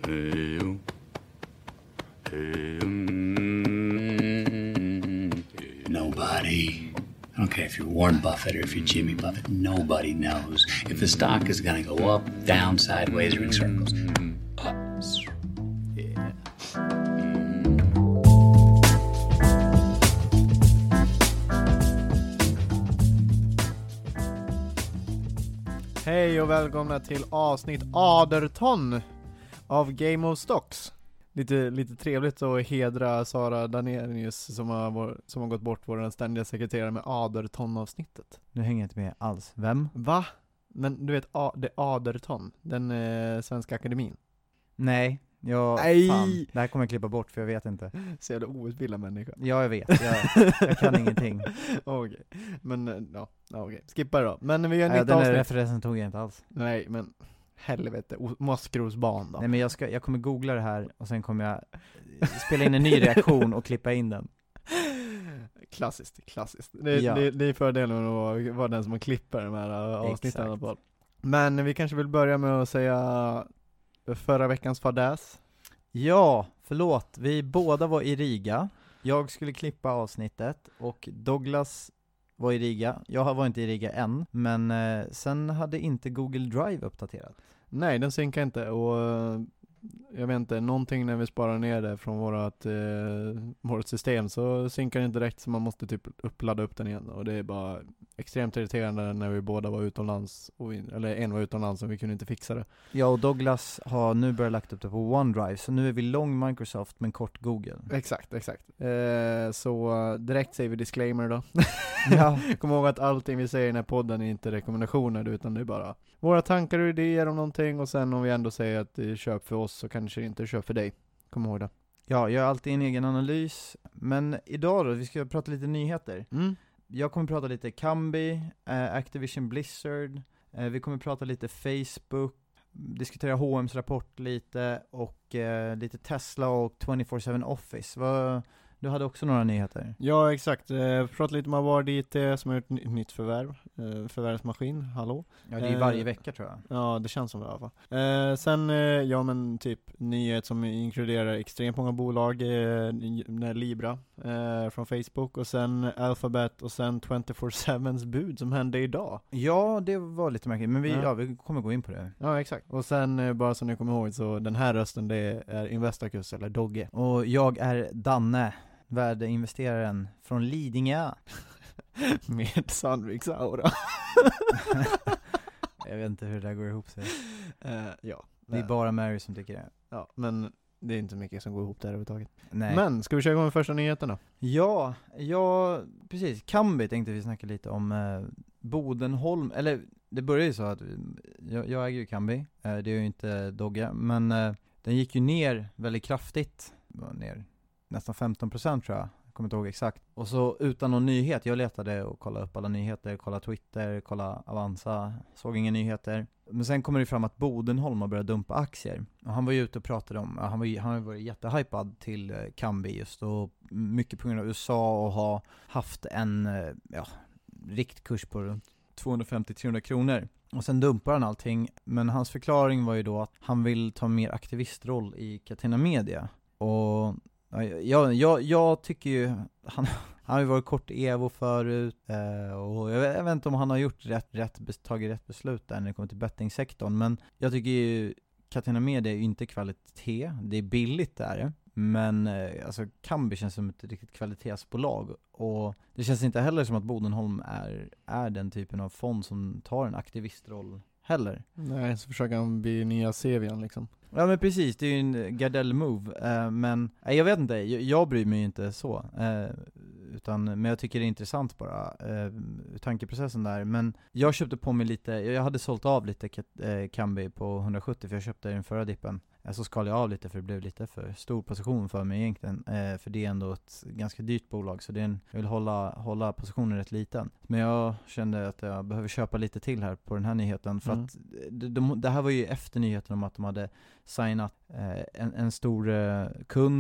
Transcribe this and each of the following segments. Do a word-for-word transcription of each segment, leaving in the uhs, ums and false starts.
Nobody. I don't care if you're Warren Buffett or if you're Jimmy Buffett. Nobody knows if the stock is going to go up, down, sideways, or in circles. Up. Yeah. Hej och välkomna till avsnitt arton av Game of Stocks. Lite, lite trevligt att hedra Sara Danenius som har, som har gått bort, vår ständiga sekreterare, med arton-avsnittet. Nu hänger jag inte med alls. Vem? Va? Men du vet, A- det är arton, den eh, Svenska Akademin. Nej, jag, Nej. fan, det här kommer jag klippa bort för jag vet inte. Så jävla outbildad människa. Ja, jag vet. Jag, jag kan ingenting. Okej, men eh, ja, ja okej. Skippa det då. Men vi gör Nej, nytt den här avsnitt. referensen tog jag inte alls. Nej, men helvete, o- Maskrosbarn då. Nej, men jag, ska, jag kommer googla det här och sen kommer jag spela in en ny reaktion och klippa in den. Klassiskt, klassiskt. Det, Ja. det, det är fördelen att vara den som man klipper de här uh, avsnitten. Exakt. På. Men vi kanske vill börja med att säga förra veckans fadäs. Ja, förlåt. Vi båda var i Riga. Jag skulle klippa avsnittet och Douglas var i Riga. Jag var inte i Riga än, men eh, sen hade inte Google Drive uppdaterat. Nej, den synkar inte och uh, jag vet inte, någonting när vi sparar ner det från vårat, uh, vårt system så synkar den inte direkt, så man måste typ uppladda upp den igen, och det är bara extremt irriterande när vi båda var utomlands, och vi, eller en var utomlands och vi kunde inte fixa det. Ja, och Douglas har nu börjat lagt upp det på OneDrive, så nu är vi lång Microsoft men kort Google. Exakt, exakt. Eh, så direkt säger vi disclaimer då. Ja. Kom ihåg att allting vi säger i den här podden är inte rekommendationer, utan det är bara våra tankar och idéer om någonting, och sen om vi ändå säger att det är köp för oss så kanske det inte är köp för dig. Kom ihåg det. Ja, jag gör alltid en egen analys, men idag då, vi ska prata lite nyheter. Mm. Jag kommer prata lite Kambi, eh, Activision Blizzard, eh, vi kommer prata lite Facebook, diskutera H och M's rapport lite, och eh, lite Tesla och tjugofyra sju Office. Vad, du hade också några nyheter. Ja, exakt. Eh, prata lite om Avard I T som har gjort n- nytt förvärv. Eh, förvärvsmaskin, hallå? Ja, det är varje eh, vecka tror jag. Ja, det känns som det i alla fall. Eh, sen, eh, ja men typ nyhet som inkluderar extremt många bolag, eh, Libra eh, från Facebook, och sen Alphabet, och sen tjugofyra sju:s bud som hände idag. Ja, det var lite märkligt, men vi, Ja. ja, vi kommer gå in på det. Ja, exakt. Och sen, eh, bara så ni kommer ihåg, så den här rösten, det är Investacus eller Dogge. Och jag är Danne, värdeinvesteraren från Lidingö. Med Sandviks aura. Jag vet inte hur det där går ihop sig. eh, ja. Det är bara Mary som tycker det. Ja, men det är inte mycket som går ihop där överhuvudtaget. Nej. Men, ska vi köra igång med första nyheterna? Ja, ja, precis. Kambi tänkte vi snacka lite om. eh, Bodenholm, eller det började ju så att jag, jag äger ju Kambi, eh, det är ju inte Dogge, men eh, den gick ju ner väldigt kraftigt, ner nästan femton procent tror jag. Jag kommer inte ihåg exakt. Och så utan någon nyhet, jag letade och kollade upp alla nyheter, kollade Twitter, kollade Avanza, såg inga nyheter. Men sen kommer det fram att Bodenholm har börjat dumpa aktier. Och han var ju ute och pratade om, han var han har varit jättehypad till eh, Kambi just, och mycket på grund av U S A och ha haft en eh, ja, riktkurs på runt tvåhundrafemtio till trehundra kronor. Och sen dumpar han allting, men hans förklaring var ju då att han vill ta mer aktivistroll i Catena Media. Och Jag, jag, jag tycker ju han, han har ju varit kort i Evo förut, eh, och jag vet, jag vet inte om han har gjort rätt, rätt, tagit rätt beslut där när det kommer till bettingsektorn, men jag tycker ju Catena Media är ju inte kvalitet, det är billigt där, men eh, alltså Kambi känns som ett riktigt kvalitetsbolag, och det känns inte heller som att Bodenholm är, är den typen av fond som tar en aktivistroll heller. Nej, så försöker han bli nya Sevian liksom. Ja, men precis, det är ju en Gardell-move, eh, men eh, jag vet inte, jag, jag bryr mig ju inte så, eh, utan, men jag tycker det är intressant bara, eh, tankeprocessen där. Men jag köpte på mig lite, jag hade sålt av lite eh, Kambi på hundrasjuttio, för jag köpte den förra dippen. Eh, så skalade jag av lite för det blev lite för stor position för mig egentligen, eh, för det är ändå ett ganska dyrt bolag, så det är en, jag vill hålla, hålla positionen rätt liten. Men jag kände att jag behöver köpa lite till här på den här nyheten, för Mm. att de, de, det här var ju efter nyheten om att de hade signat eh, en, en stor eh, kund,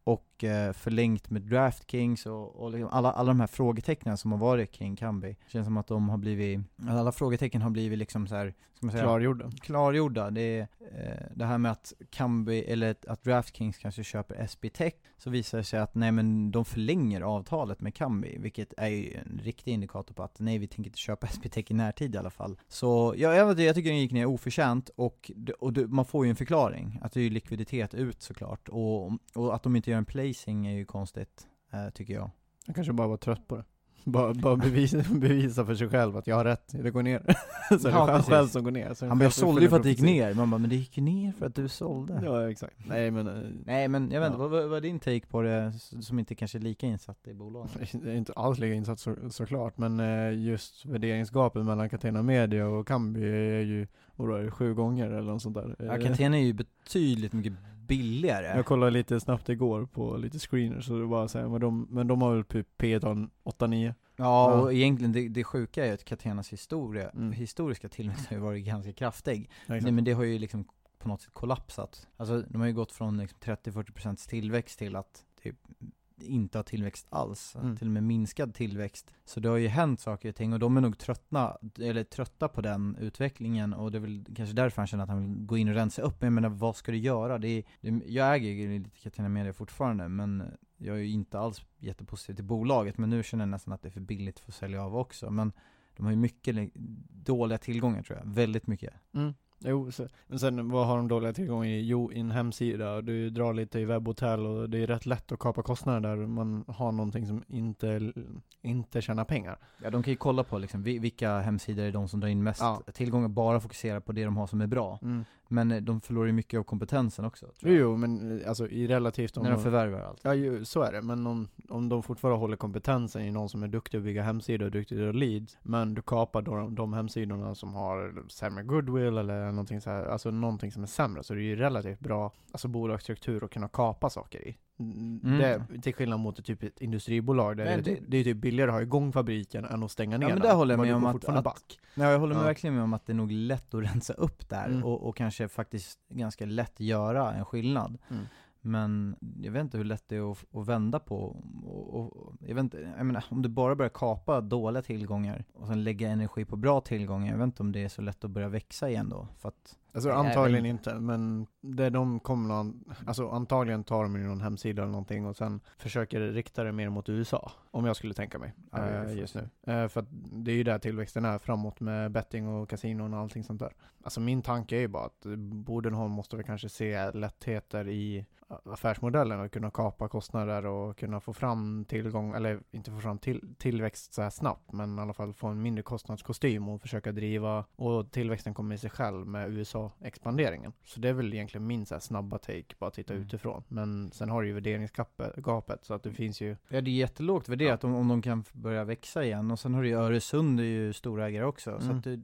och eh, förlängt med DraftKings och, och liksom alla, alla de här frågetecknen som har varit kring Kambi. Det känns som att de har blivit, alla frågetecken har blivit liksom så här, ska man säga, Klargjorda. Klargjorda. Det är eh, det här med att Kambi, eller att DraftKings kanske köper S B Tech, så visar det sig att nej, men de förlänger avtalet med Kambi, vilket är ju en riktig indikator på att nej, vi tänker inte köpa S B Tech i närtid i alla fall. Så ja, jag, vet, jag tycker den gick ner oförtjänt, och, och det, man får ju en förklaring att det är ju likviditet ut såklart, och, och att de inte gör en placing är ju konstigt, eh, tycker jag. Jag kanske bara var trött på det. Bara, bara bevisa, bevisa för sig själv att jag har rätt, det går ner. Så Ja, det är precis. själv som går ner. Så Han bara, jag sålde ju för att det gick ner. Man bara, men det gick ju ner för att du sålde. Ja, exakt. Nej, men... eh, Nej, men jag vet inte, Ja. vad, vad är din take på det som inte kanske är lika insatt i bolaget? Det är inte alls lika insatt så, såklart, men eh, just värderingsgapet mellan Catena Media och Kambi är ju, vad är det, sju gånger eller något sånt där. Ja, Eh, Catena är ju betydligt mycket billigare. Jag kollade lite snabbt igår på lite screeners, så det var så här, men de, men de har väl typ P ett åtta nio. Ja, Ja. och egentligen det, det sjuka är ju att Catenas historia, Mm. historiska tillväxt har ju varit ganska kraftig. Ja, exakt. Nej, men det har ju liksom på något sätt kollapsat. Alltså de har ju gått från liksom trettio till fyrtio procent tillväxt till att typ inte ha tillväxt alls, Mm. till och med minskad tillväxt. Så det har ju hänt saker och ting, och de är nog tröttna, eller trötta på den utvecklingen, och det är väl kanske därför han känner att han vill gå in och rensa upp. Men jag menar, vad ska du göra? Det är, det, jag äger ju lite Catena Media fortfarande, men jag är ju inte alls jättepositiv till bolaget, men nu känner jag nästan att det är för billigt för att sälja av också. Men de har ju mycket li- dåliga tillgångar, tror jag. Väldigt mycket. Mm. Jo, så, men sen vad har de dåliga tillgång i? Jo, i en hemsida, och du drar lite i webbhotell, och det är rätt lätt att kapa kostnader där man har någonting som inte, inte tjänar pengar. Ja, de kan ju kolla på liksom, vi- vilka hemsidor är de som drar in mest Ja. tillgångar, bara fokusera på det de har som är bra. Mm. Men eh, de förlorar ju mycket av kompetensen också, tror Jo, jag. jo, men eh, alltså i relativt om När de de- förvärvar allt. Ja, ju, så är det. Men om, om de fortfarande håller kompetensen i någon som är duktig att bygga hemsidor och duktig att leads, men du kapar då de, de hemsidorna som har sämre goodwill eller någonting så här, alltså någonting som är sämre, så det är ju relativt bra, alltså bolagsstruktur att kunna kapa saker i. Mm. Mm. Det, till skillnad mot typ ett industribolag där Men det, det- det är typ billigare att ha igång fabriken än att stänga ner Ja, men den. där håller jag Men med du om går att- fortfarande att- back. Ja, jag håller med Ja. verkligen med om att det är nog lätt att rensa upp där, Mm. och, och kanske faktiskt ganska lätt göra en skillnad. Mm. Men jag vet inte hur lätt det är att, att vända på, och, och, jag vet inte, jag menar, om du bara börjar kapa dåliga tillgångar och sen lägga energi på bra tillgångar, jag vet inte om det är så lätt att börja växa igen då, för att Alltså Nej, antagligen men- inte, men det de kommer någon, alltså antagligen tar de ju någon hemsida eller någonting och sen försöker rikta det mer mot U S A, om jag skulle tänka mig, Ja, det är eh, det just nu. Eh, för att det är ju där tillväxten är framåt med betting och kasinon och allting sånt där. Alltså min tanke är ju bara att Bodenholm måste väl kanske se lättheter i affärsmodellen och kunna kapa kostnader och kunna få fram tillgång, eller inte få fram till, tillväxt så här snabbt, men i alla fall få en mindre kostnadskostym och försöka driva, och tillväxten kommer i sig själv med U S A-expanderingen. Så det är väl egentligen min så här snabba take, bara titta Mm. utifrån. Men sen har du ju värderingsgapet, så att det finns ju... ja, det är jättelågt värderat om, om de kan börja växa igen, och sen har du ju Öresund, är ju stora ägare också, så Mm. att det,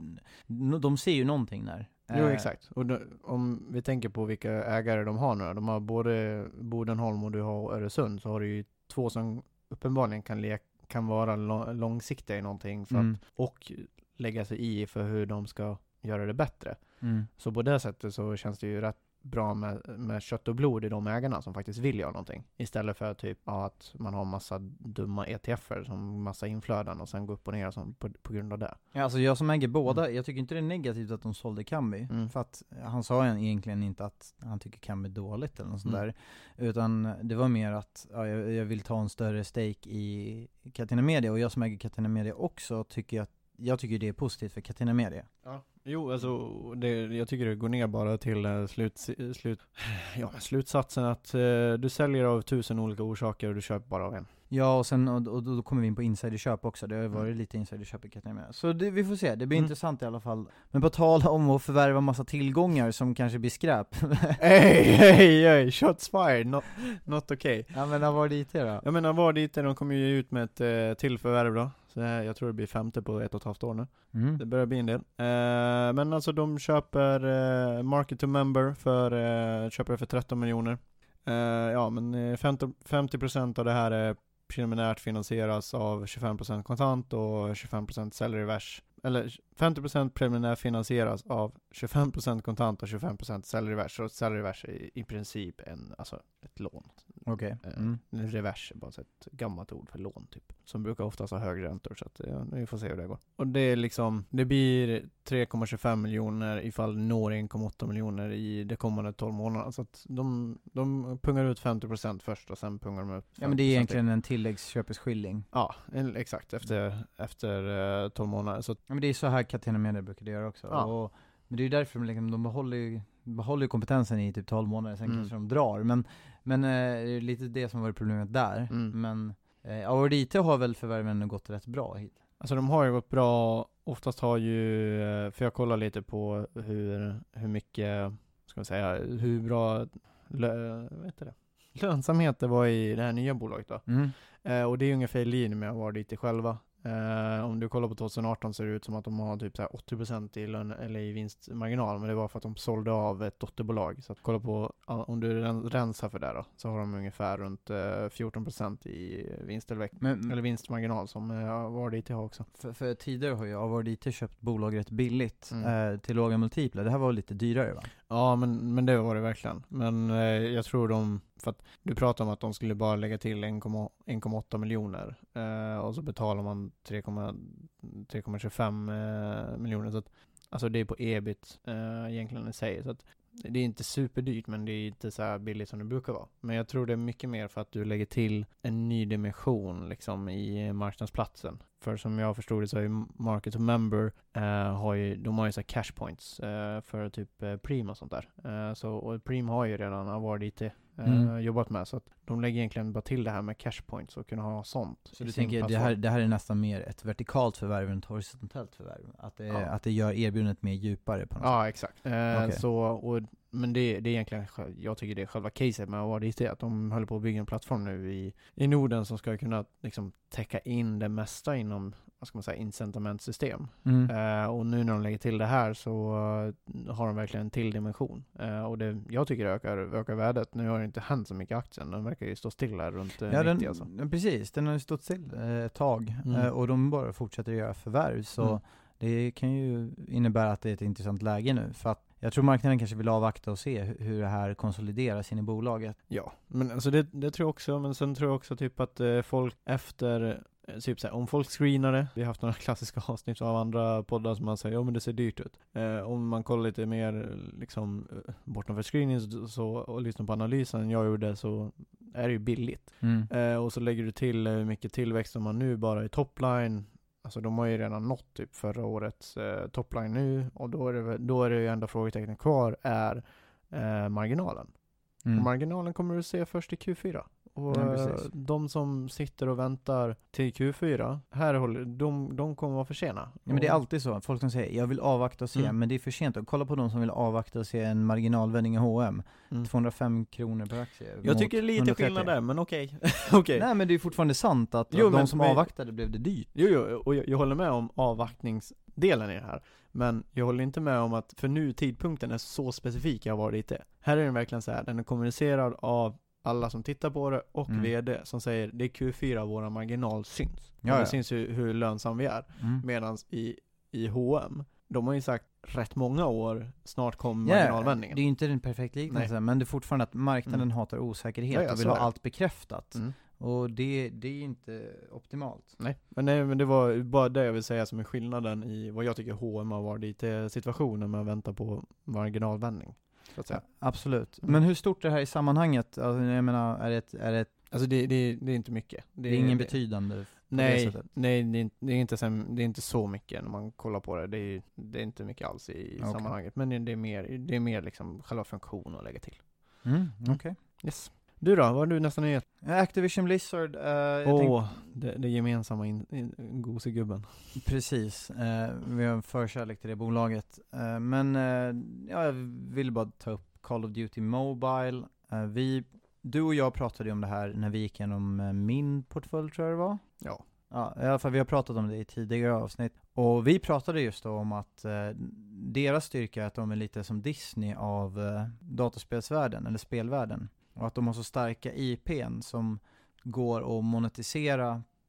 de ser ju någonting där. Jo, Eh, exakt. Och då, om vi tänker på vilka ägare de har nu, de har både Bodenholm och du har Öresund, så har du ju två som uppenbarligen kan, le- kan vara lo- långsiktiga i någonting för Mm. att, och lägga sig i för hur de ska göra det bättre. Mm. Så på det sättet så känns det ju rätt bra med, med kött och blod i de ägarna som faktiskt vill göra någonting. Istället för typ ja, att man har massa dumma E T F:er som massa inflöden och sen går upp och ner och sånt på, på grund av det. Ja, alltså jag som äger båda, jag tycker inte det är negativt att de sålde Kambi. Mm. För att han sa egentligen inte att han tycker Kambi är dåligt eller något sånt Mm. där. Utan det var mer att ja, jag, jag vill ta en större stake i Catena Media. Och jag som äger Catena Media också tycker att jag tycker det är positivt för Catena Media. Ja. Jo, alltså det, jag tycker det går ner bara till uh, slut, slut, ja, slutsatsen att uh, du säljer av tusen olika orsaker och du köper bara av en. Ja, och sen och, och då kommer vi in på insiderköp också. Det har ju varit Mm. lite insiderköp i Catena Media. Så det, vi får se, det blir Mm. intressant i alla fall. Men på tal om att förvärva massa tillgångar som kanske blir skräp. Hej, hej, hej, shots fired, not, not okay. Ja, men vad var det I T då? Jag menar, var dit de kommer ju ut med ett uh, till förvärv då. Så här, jag tror det blir femte på ett och ett halvt år nu. Mm. Det börjar bli en del. Uh, men alltså de köper uh, market to member för, uh, köper för tretton miljoner. Uh, ja, men uh, femtio procent av det här är preliminärt finansieras av tjugofem procent kontant och tjugofem procent säljer i vers. eller femtio procent preliminär finansieras av tjugofem procent kontant och tjugofem procent säljrevers. Så säljrevers är i, i princip en, alltså ett lån. Okej. Okay. Mm. Eh, revers är bara så ett gammalt ord för lån typ. Som brukar oftast ha högre räntor, så att ja, vi får se hur det går. Och det är liksom, det blir tre komma tjugofem miljoner ifall når en komma åtta miljoner i de kommande tolv månaderna. Så att de, de pungar ut femtio procent först och sen pungar de upp. Ja, men det är egentligen en tilläggsköpeskilling. Ja, en, exakt. Efter, efter uh, tolv månader. Så. Ja, men det är så här Catena Media brukar det göra också. Ja. Och, men det är ju därför liksom, de behåller ju, behåller ju kompetensen i typ tolv månader, sen Mm. kanske de drar. Men, men eh, det är lite det som var problemet där. Mm. Men eh, Award I T har väl förvärven gått rätt bra hit. Alltså de har ju gått bra. Oftast har ju, eh, för jag kollar lite på hur, hur mycket, ska man säga, hur bra lö, vet det, lönsamhet det var i det här nya bolaget då. Mm. Eh, och det är ungefär i linje med Award I T själva. Eh, om du kollar på tjugo arton ser det ut som att de har typ så här åttio procent i lön eller i vinstmarginal, men det var för att de sålde av ett dotterbolag. Så att kolla på, om du rensar för det då, så har de ungefär runt eh, fjorton procent i vinsttillväxt Men, eller vinstmarginal som eh, Award I T har också. för, för tidigare har ju Award I T köpt bolag rätt billigt Mm. eh, till låga multiplar. Det här var lite dyrare, va? Ja, men, men det var det verkligen. Men eh, jag tror de, för att du pratar om att de skulle bara lägga till en komma åtta miljoner eh, och så betalar man tre komma tjugofem eh, miljoner. Så att, alltså det är på ebit eh, egentligen i sig. Så att det är inte superdyrt, men det är inte så här billigt som det brukar vara. Men jag tror det är mycket mer för att du lägger till en ny dimension liksom i marknadsplatsen. För som jag förstod det så är ju Market to Member eh, har ju, de har ju så här cash points eh, för typ eh, Prim och sånt där. Eh, så, och Prim har ju redan Award I T eh, Mm. jobbat med, så att de lägger egentligen bara till det här med cash points och kunna ha sånt. Så i du sin tänker det plattform. här, det här är nästan mer ett vertikalt förvärv än ett horisontellt förvärv? Att det, Ja. att det gör erbjudandet mer djupare på något Ja, exakt. Eh, Okej. så, och, men det, det är egentligen, sj- jag tycker det är själva caset med Award I T, att de håller på att bygga en plattform nu i, i Norden som ska kunna liksom täcka in det mesta inom, vad ska man säga, incitamentsystem. Mm. Eh, och nu när de lägger till det här så uh, har de verkligen en till dimension. Eh, och det, jag tycker det ökar, ökar värdet. Nu har det inte hänt så mycket i aktien. Den verkar ju stå stilla runt uh, Ja, nittio den, alltså. ja, precis. Den har ju stått still eh, ett tag. Mm. Eh, och de bara fortsätter göra förvärv. Så Mm. det kan ju innebära att det är ett intressant läge nu. För att jag tror marknaden kanske vill avvakta och se hur, hur det här konsolideras in i bolaget. Ja, men alltså det, det tror jag också. Men sen tror jag också typ att eh, folk efter, eh, typ såhär, om folk screenade, vi har haft några klassiska avsnitt av andra poddar som man säger, ja men det ser dyrt ut. Eh, om man kollar lite mer liksom eh, bortom för screening så, så, och lyssnar på analysen jag gjorde, så är det ju billigt. Mm. Eh, och så lägger du till hur mycket tillväxt som man nu bara i topline. Alltså de har ju redan nått typ förra årets eh, topline nu, och då är det, väl- då är det ju enda frågetecknet kvar är eh, marginalen. Mm. Och marginalen kommer du se först i Q fyra. Och Ja, eh, precis. de som sitter och väntar till Q fyra, här håller, de, de kommer vara för sena. Ja, men det är alltid så. Folk som säger, jag vill avvakta och se, Mm. men det är för sent. Och kolla på de som vill avvakta och se en marginalvändning i H och M. Mm. tvåhundrafem kronor per aktie. Jag mot tycker det är lite etthundratrettio. skillnad där, men okej. okej. Nej, men det är fortfarande sant att, Jo, att de men- som men- avvaktade blev det dyrt. Jo, jo, och jag, jag håller med om avvaktningsdelen i det här. Men jag håller inte med om att för nu tidpunkten är så specifik jag har varit det. Här är den verkligen så här, den är kommunicerad av alla som tittar på det och Mm. vd som säger det är Q fyra våra marginal syns. Ja, Och det ja. syns ju hur lönsam vi är. Mm. Medan i, i H och M, de har ju sagt rätt många år, snart kommer Ja, marginalvändningen. det är ju inte en perfekt liknelse, men det är fortfarande att marknaden Mm. hatar osäkerhet Ja, ja, och vill så ha är det. allt bekräftat. Mm. Och det, det är inte optimalt. Nej, men, nej, men det var bara det jag vill säga som är skillnaden i vad jag tycker H och M har varit i situationen med att vänta på marginalvändning. Så att säga. Absolut. Mm. Men hur stort är det här i sammanhanget? Alltså, jag menar, är det, ett, är det, ett, Alltså det, det, det är inte mycket. det är ingen det, betydande på det Nej, sättet? nej det, är inte, det, är inte, sen- det är inte så mycket när man kollar på det. Det är, det är inte mycket alls i Okej. sammanhanget. Men det är mer, det är mer liksom själva funktionen att lägga till. Mm, Mm. okej. Yes. Du då? Vad har du nästan nyhet? Activision Blizzard, eh, jag Åh, tänkte, det, det gemensamma in, in, gosegubben. precis. Eh, vi har en förkärlek till det bolaget. Eh, men eh, ja, jag vill bara ta upp Call of Duty Mobile. Eh, vi, du och jag pratade ju om det här när vi gick igenom eh, min portfölj, tror jag det var. Ja. Ja, i alla fall vi har pratat om det i tidigare avsnitt. Och vi pratade just då om att eh, deras styrka är att de är lite som Disney av eh, datorspelsvärlden, eller spelvärlden. Och att de har så starka I P:n som går att monetisera på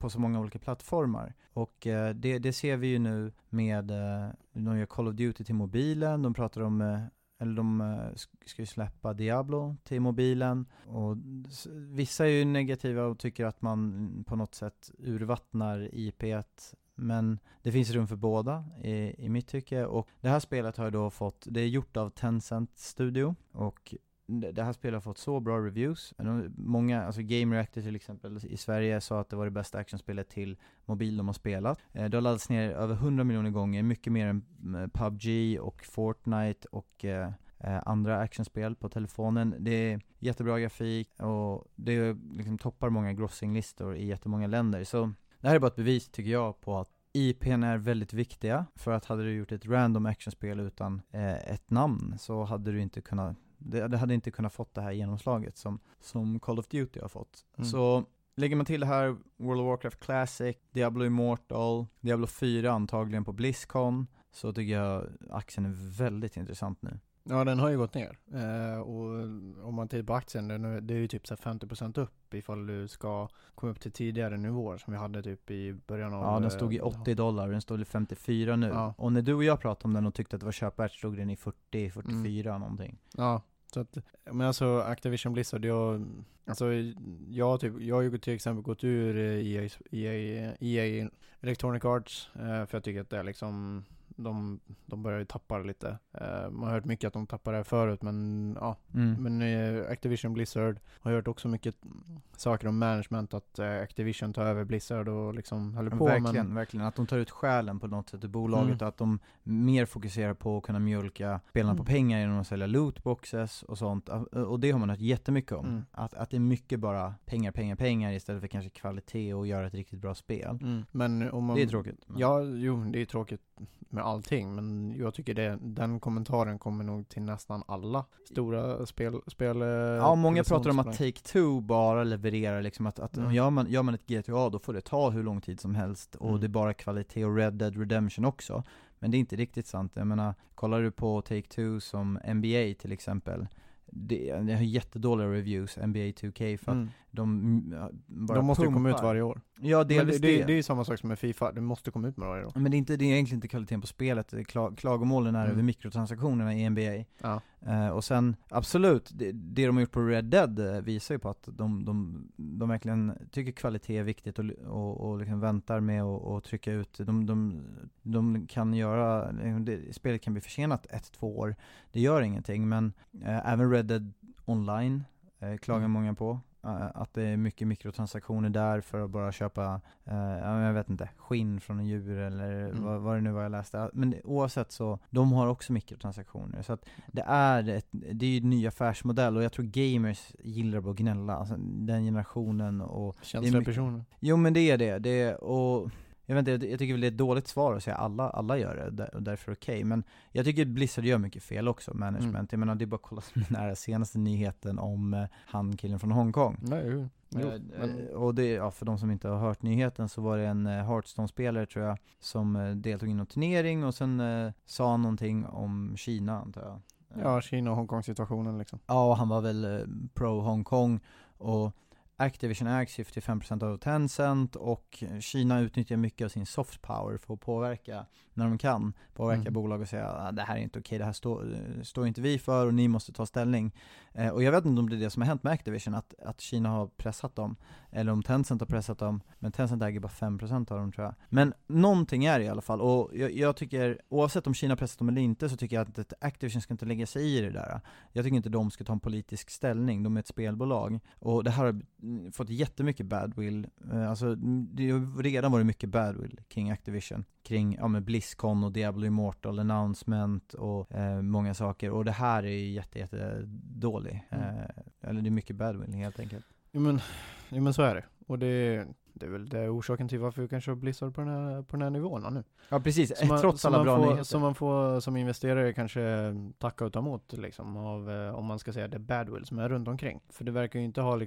på så många olika plattformar. Och eh, det, det ser vi ju nu med, eh, de gör Call of Duty till mobilen, de pratar om, eh, eller de eh, ska ju släppa Diablo till mobilen. Och s- vissa är ju negativa och tycker att man på något sätt urvattnar I P:et. Men det finns rum för båda i, i mitt tycke. Och det här spelet har ju då fått, det är gjort av Tencent Studio. Och det det här spelet har fått så bra reviews. Många, alltså Game Reactor till exempel i Sverige sa att det var det bästa actionspelet till mobil de har spelat. Eh, Det har laddats ner över hundra miljoner gånger, mycket mer än eh, P U B G och Fortnite och eh, eh, andra actionspel på telefonen. Det är jättebra grafik och det liksom toppar många grossinglistor i jättemånga länder. Så det här är bara ett bevis, tycker jag, på att I P:n är väldigt viktiga. För att hade du gjort ett random actionspel utan eh, ett namn så hade du inte kunnat det, det hade inte kunnat fått det här genomslaget som, som Call of Duty har fått. Mm. Så lägger man till det här World of Warcraft Classic, Diablo Immortal, Diablo fyra antagligen på BlizzCon, så tycker jag aktien är väldigt intressant nu. Ja, den har ju gått ner. Eh, och om man tittar på aktien, den är, det är ju typ så här femtio procent upp ifall du ska komma upp till tidigare nivåer som vi hade typ i början av... Ja, den stod i eh, åttio dollar, den stod i femtiofyra nu. Ja. Och när du och jag pratade om den och tyckte att det var köpvärt, stod den i fyrtio fyrtiofyra Mm. någonting. Ja, så att, men alltså Activision Blizzard, jag, alltså jag, typ, jag har ju till exempel gått ur E A, E A, E A Electronic Arts, eh, för jag tycker att det är liksom, de, de börjar ju tappa lite. Eh, man har hört mycket att de tappar det här förut, men ja, Mm. men eh, Activision Blizzard har hört också mycket saker om management, att eh, Activision tar över Blizzard och liksom håller på. Verkligen, Men, verkligen. Att de tar ut själen på något sätt i bolaget Mm. och att de mer fokuserar på att kunna mjölka spelarna Mm. på pengar genom att sälja lootboxes och sånt. Och det har man hört jättemycket om. Mm. Att, att det är mycket bara pengar, pengar, pengar istället för kanske kvalitet och göra ett riktigt bra spel. mm, men om man, Det är tråkigt. Men- Ja, jo, det är tråkigt med allting, men jag tycker det, den kommentaren kommer nog till nästan alla stora spel, spel Ja, många pratar om att produktionsbolag. Take-Two bara levererar liksom att, att Mm. gör, man, gör man ett G T A då får det ta hur lång tid som helst och Mm. det är bara kvalitet och Red Dead Redemption också. Men det är inte riktigt sant. Jag menar, kollar du på Take-Two som N B A till exempel, det, det har jättedåliga reviews, N B A two K, för att Mm. de mm, bara De måste ju komma ut pumpar. varje år. Ja, Men delvis det, det. det, det är ju samma sak som med FIFA, det måste komma ut med varje år. Men det är, inte, det är egentligen inte kvaliteten på spelet. Det är kla- klagomålen är Mm. över mikrotransaktionerna i N B A. Ja. Eh, och sen, absolut, det, det de har gjort på Red Dead eh, visar ju på att de, de, de verkligen tycker kvalitet är viktigt och, och, och liksom väntar med att och trycka ut. De, de, de kan göra, det, spelet kan bli försenat ett, två år. Det gör ingenting, men eh, även Red Dead Online eh, klagar Mm. många på. Uh, att det är mycket mikrotransaktioner där för att bara köpa, uh, jag vet inte, skinn från en djur eller Mm. vad, vad det nu var jag läste. Men det, oavsett så, de har också mikrotransaktioner. Så att det är ett, det är ju en ny affärsmodell och jag tror gamers gillar att gnälla. Alltså den generationen och... Känsliga mycket- personer. Jo, men det är det. det är, och jag vet inte, jag tycker väl det är ett dåligt svar att säga alla, alla gör det där, och därför okej. Men jag tycker Blizzard gör mycket fel också, management. Mm. Jag menar, det är bara att kolla den här senaste nyheten om eh, han killen från Hongkong. Nej, jo. Jo, Eh, men, och det, ja, för de som inte har hört nyheten så var det en eh, Hearthstone-spelare tror jag som eh, deltog i någon turnering och sen eh, sa någonting om Kina antar jag. Eh, ja, Kina och Hongkong situationen liksom. Ja, och han var väl eh, pro Hongkong och Activision ägs ju fyrtiofem procent av Tencent och Kina utnyttjar mycket av sin soft power för att påverka när de kan påverka Mm. bolag och säga att det här är inte okej, det här står, står inte vi för och ni måste ta ställning. Eh, och jag vet inte om det är det som har hänt med Activision, att, att Kina har pressat dem eller om Tencent har pressat dem, men Tencent äger bara fem procent av dem tror jag. Men någonting är det i alla fall och jag, jag tycker, oavsett om Kina har pressat dem eller inte så tycker jag att, att Activision ska inte lägga sig i det där. Jag tycker inte de ska ta en politisk ställning, de är ett spelbolag och det här har fått jättemycket badwill. Eh, alltså det har redan varit mycket badwill kring Activision, kring ja, med BlizzCon och Diablo Immortal announcement och eh, många saker och det här är ju jätte, jätte dålig. Mm. Eh, eller det är mycket badwill helt enkelt. Jo men, jo, men så är det. Och det, det är väl det är orsaken till varför vi kan köra Blizzard på den här, på den här nivån nu. Ja precis, Så man, trots så alla man bra får, nyheter. Så man får som investerare kanske tacka och ta emot liksom, av, eh, om man ska säga det badwill som är runt omkring. För det verkar ju inte ha liksom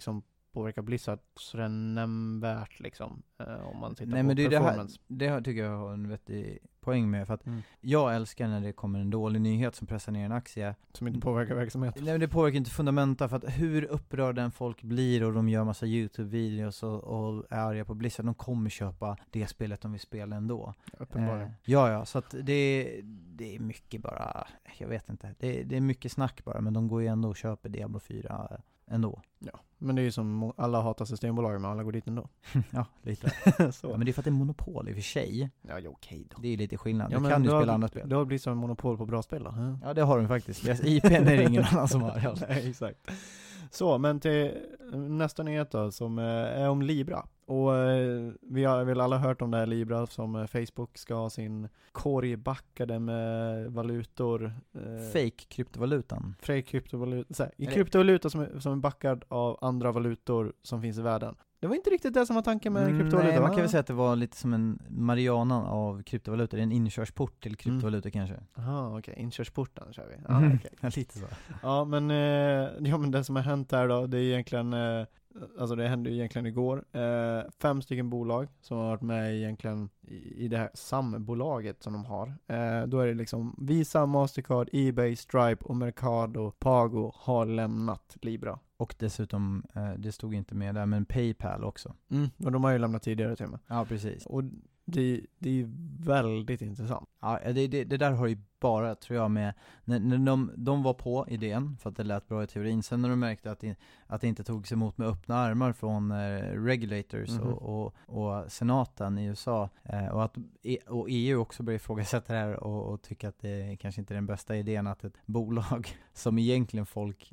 påverka Blizzard så det är nämnvärt liksom, eh, om man tittar Nej, på men det, är det, här, performance. det här tycker jag har en vettig poäng med, för att Mm. jag älskar när det kommer en dålig nyhet som pressar ner en aktie. Som inte påverkar verksamheten. Nej, men det påverkar inte fundamenta, för att hur upprörda en folk blir och de gör massa YouTube-videos och, och är arga på Blizzard, de kommer köpa det spelet de vill spela ändå. Uppenbarligen. Eh, ja, ja, så att det, det är mycket bara, jag vet inte, det, det är mycket snack bara, men de går ju ändå och köper Diablo fyra ändå. Ja, men det är ju som alla hatar Systembolaget, men alla går dit ändå. Ja, lite. Så. Ja, men det är för att det är monopol i och för sig. Ja, ja, okej då. Det är lite skillnad. Ja, du men kan ju då spela har- andra spel. Det har blivit som en monopol på bra spel då. Ja. Ja, det har de faktiskt. Deras I P är det ingen annan som har. Nej, exakt. Så, men till nästa nyhet då, som eh, är om Libra. Och eh, vi har väl alla hört om det här Libra, som eh, Facebook ska ha sin korg backade med valutor. Eh, Fake kryptovalutan. Fake kryptovaluta. Så här, i Eller- kryptovaluta som är, som är backad av andra valutor som finns i världen. Det var inte riktigt det som var tanken med en Mm, kryptovaluta. nej, man va? kan väl säga att det var lite som en Marianan av kryptovalutor. Det är en inkörsport till kryptovalutor kanske. Jaha, okej. Inkörsporten kör vi. Ja, Mm. okej. Ja, lite så. Ja, men, eh, ja, men det som har hänt här då, det är egentligen, eh, alltså det hände ju egentligen igår. Eh, fem stycken bolag som har varit med egentligen i, i det här sambolaget som de har. Eh, då är det liksom Visa, Mastercard, eBay, Stripe och Mercado Pago har lämnat Libra. Och dessutom, eh, det stod inte med där, men PayPal också. Mm, och de har ju lämnat tidigare till mig. Ja, precis. Och det, det är ju väldigt intressant. Ja, det, det, det där har ju bara, tror jag, med när, när de, de var på idén för att det lät bra i teorin. Sen när de märkte att det, att det inte togs emot med öppna armar från eh, regulators Mhm. och, och, och senaten i U S A, eh, och att e, och E U också började ifrågasätta det här och, och tycka att det kanske inte är den bästa idén att ett bolag som egentligen folk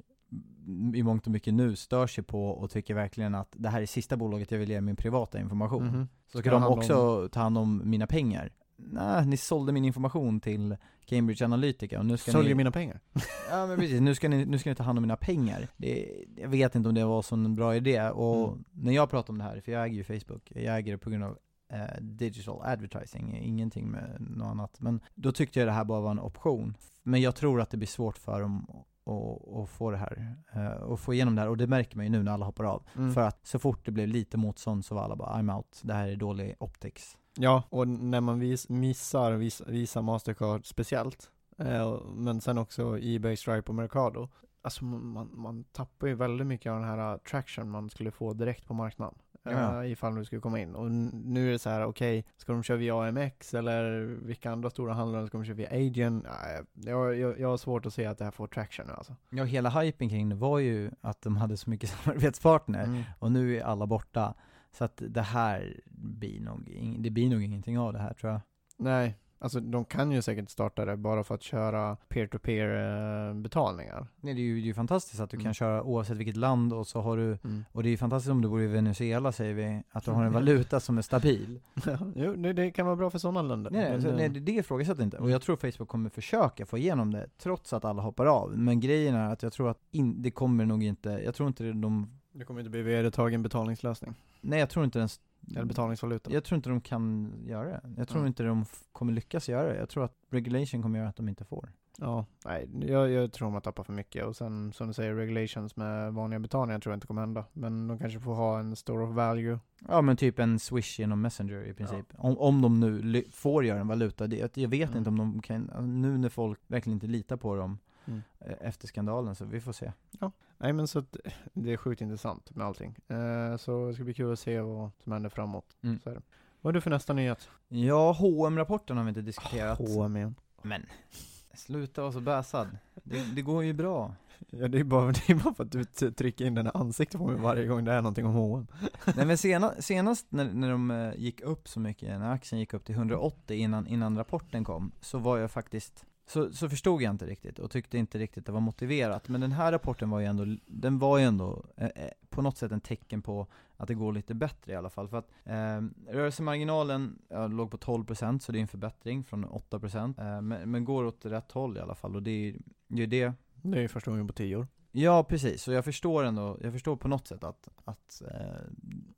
i mångt och mycket nu stör sig på och tycker verkligen att det här är sista bolaget jag vill ge min privata information. Mhm. Så ska Ska de hand om- också ta hand om mina pengar. Nej, ni sålde min information till Cambridge Analytica och nu ska Säljer ni... mina pengar. Ja, men precis, nu ska ni, nu ska ni ta hand om mina pengar. Det, jag vet inte om det var så en bra idé. Och Mm. när jag pratar om det här, för jag äger ju Facebook, jag äger det på grund av eh, digital advertising, ingenting med något annat. Men då tyckte jag det här bara var en option. Men jag tror att det blir svårt för dem att, att få det här, eh, och få igenom det här. Och det märker man ju nu när alla hoppar av. Mm. För att så fort det blev lite motstånd så var alla bara, I'm out, det här är dålig optics. Ja, och när man vis, missar vis, Visa, Mastercard speciellt, eh, men sen också eBay, Stripe och Mercado, alltså man, man tappar ju väldigt mycket av den här uh, traction man skulle få direkt på marknaden. Ja. Uh, ifall du skulle komma in. Och n- nu är det så här, okej, okay, ska de köra via A M X eller vilka andra stora handlare ska de köra via Agent? Nej, jag, jag, jag har svårt att se att det här får traction nu alltså. Ja, hela hypen kring det var ju att de hade så mycket samarbetspartner. Mm. Och nu är alla borta. Så att det här blir nog, ing- det blir nog ingenting av det här, tror jag. Nej, alltså de kan ju säkert starta det bara för att köra peer-to-peer eh, betalningar. Nej, det är ju, det är ju fantastiskt att du Mm. kan köra oavsett vilket land, och så har du, Mm. och det är ju fantastiskt om du bor i Venezuela, säger vi, att du har en valuta som är stabil. Jo, det, det kan vara bra för sådana länder. Nej, Men, så, eh, nej, det, det ifrågasätter inte. Och jag tror Facebook kommer försöka få igenom det, trots att alla hoppar av. Men grejen är att jag tror att in, det kommer nog inte, jag tror inte det, de, det kommer inte bli vedertagen betalningslösning. nej jag tror inte den, Eller betalningsvaluta. jag tror inte de kan göra det. Jag tror Mm. inte de f- kommer lyckas göra det. Jag tror att regulation kommer göra att de inte får. Ja, nej, jag, jag tror man tappar för mycket. Och sen, som du säger, regulations med vanliga betalningar tror jag inte kommer hända. Men de kanske får ha en store of value. Ja, men typ en Swish genom Messenger i princip. Om, om de nu ly- får göra en valuta. Det, jag vet Mm. inte om de kan, alltså, nu när folk verkligen inte litar på dem Mm. eh, efter skandalen, så vi får se. Nej, men så att, det är sjukt intressant med allting. Eh, så det ska bli kul att se vad som händer framåt. Mm. Så är det. Vad är du för nästa nyhet? Ja, H och M-rapporten har vi inte diskuterat. H och M. Men, sluta vara så bäsad. Det, det går ju bra. Ja, det är bara, det är bara för att du t- trycker in den här ansiktet på mig varje gång det är någonting om H och M. Nej, men sena, senast när, när de eh, gick upp så mycket, när aktien gick upp till hundraåttio innan, innan rapporten kom, så var jag faktiskt, så, så förstod jag inte riktigt och tyckte inte riktigt det var motiverat. Men den här rapporten var ju ändå, den var ju ändå eh, eh, på något sätt en tecken på att det går lite bättre i alla fall. För att eh, rörelsemarginalen ja, låg på tolv procent, så det är en förbättring från åtta procent. Eh, men, men går åt rätt håll i alla fall, och det är det, är det. Det är ju första gången på tio år. Ja, precis. Så jag förstår ändå, jag förstår på något sätt att, att eh,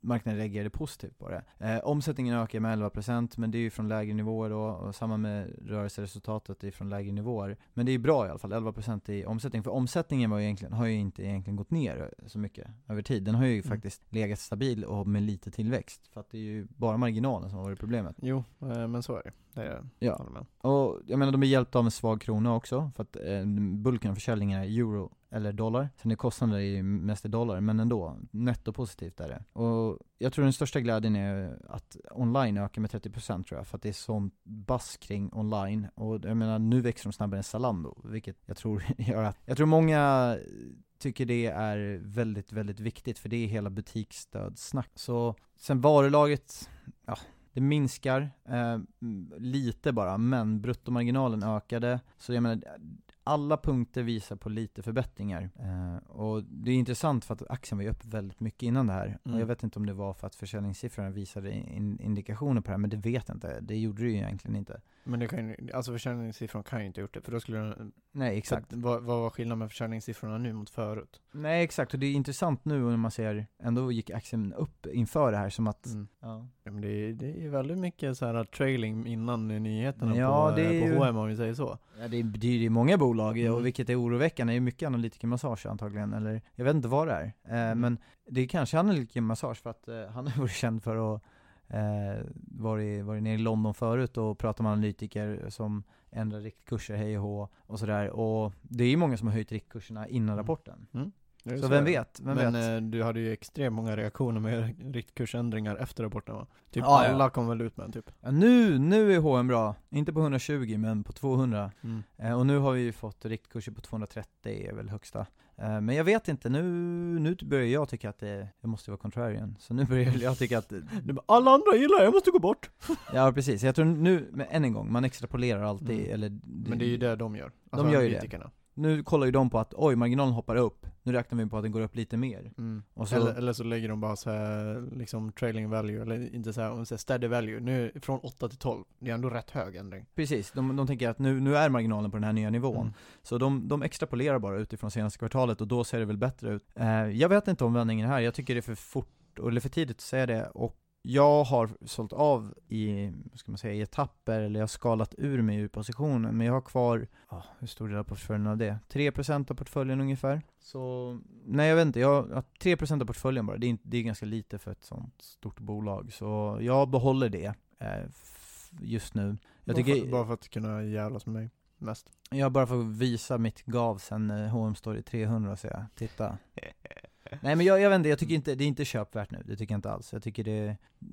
marknaden reagerade positivt på det. Eh, omsättningen ökar med elva procent, men det är ju från lägre nivåer då, och samma med rörelseresultatet är från lägre nivåer. Men det är bra i alla fall, elva procent i omsättning, för omsättningen var ju egentligen, har ju inte egentligen gått ner så mycket över tid. Den har ju mm. faktiskt legat stabil och med lite tillväxt, för att det är ju bara marginalen som har varit problemet. Jo, eh, men så är det. Det är ja. Och jag menar, de är hjälpta av en svag krona också, för att eh, bulken av försäljningen är euro eller dollar. Sen är kostnader är mest i dollar, men ändå netto positivt är det. Och jag tror den största glädjen är att online ökar med trettio procent, tror jag, för att det är sån bass kring online. Och jag menar, nu växer de snabbare än Zalando, vilket jag tror gör att jag tror många tycker det är väldigt, väldigt viktigt, för det är hela butiksstödsnack. Så sen varulaget, ja, det minskar eh, lite bara, men bruttomarginalen ökade. Så jag menar, alla punkter visar på lite förbättringar. Eh, och det är intressant för att aktien var ju upp väldigt mycket innan det här. Mm. Och jag vet inte om det var för att försäljningssiffrorna visade in, indikationer på det här, men det vet jag inte. Det gjorde det ju egentligen inte. Men det kan ju, alltså försäljningssiffrorna kan ju inte gjort det, för då skulle den, nej, exakt. Vad, vad var skillnaden med försäljningssiffrorna nu mot förut? Nej, exakt. Och det är intressant nu när man ser, ändå gick aktien upp inför det här, som att mm. ja. Ja, men det är, det är väldigt mycket så här trailing innan nyheterna ja, på, det är på ju, H och M, om vi säger så. Ja, det är, det är många bolag, mm. och vilket är oroväckande. Det är mycket analytikermassage antagligen, eller jag vet inte vad det är. Eh, mm. Men det är kanske analytikermassage för att eh, han har varit känd för att eh, varit, varit nere i London förut och pratat med analytiker som ändrar riktkurser, hej och hå och sådär. Och det är ju många som har höjt riktkurserna innan mm. rapporten. Mm. Så, så vem vet? Vem men vet? Eh, du hade ju extremt många reaktioner med riktkursändringar efter rapporten, va? Typ ja, alla ja. kom väl ut med en typ. Ja, nu, nu är H och M bra. Inte på hundratjugo, men på tvåhundra. Mm. Eh, och nu har vi ju fått riktkurser på tvåhundratrettio, är väl högsta. Eh, men jag vet inte, nu, nu börjar jag tycka att det, det måste vara contrarian. Så nu börjar jag tycka att det, alla andra gillar, jag måste gå bort. Ja, precis. Jag tror nu, men än en gång, man extrapolerar alltid. Mm. Eller, men det är ju det de gör. Alltså de gör ju det. Nu kollar ju de på att, oj, marginalen hoppar upp. Nu räknar vi på att den går upp lite mer. Mm. Och så, eller, eller så lägger de bara så här, liksom trailing value, eller inte så här, om så här steady value. Nu från åtta till tolv. Det är ändå rätt hög ändring. Precis, de, de tänker att nu, nu är marginalen på den här nya nivån. Mm. Så de, de extrapolerar bara utifrån senaste kvartalet, och då ser det väl bättre ut. Eh, jag vet inte om vändningen är här. Jag tycker det är för fort, eller för tidigt att säga det. Och jag har sålt av i, ska man säga, i etapper, eller jag har skalat ur mig ur positionen, men jag har kvar, oh, hur stor del av portföljen av det? tre procent av portföljen ungefär. Så, nej jag vet inte, jag har tre procent av portföljen bara, det är, det är ganska lite för ett sånt stort bolag, så jag behåller det eh, f- just nu. Jag bara, tycker, för, bara för att kunna jävlas med mig mest. Jag bara får visa mitt gav sen H och M står i trehundra och säga, titta. Nej, men jag, jag vet inte, jag tycker inte, det är inte köpvärt nu. Det tycker jag inte alls. Jag tycker det,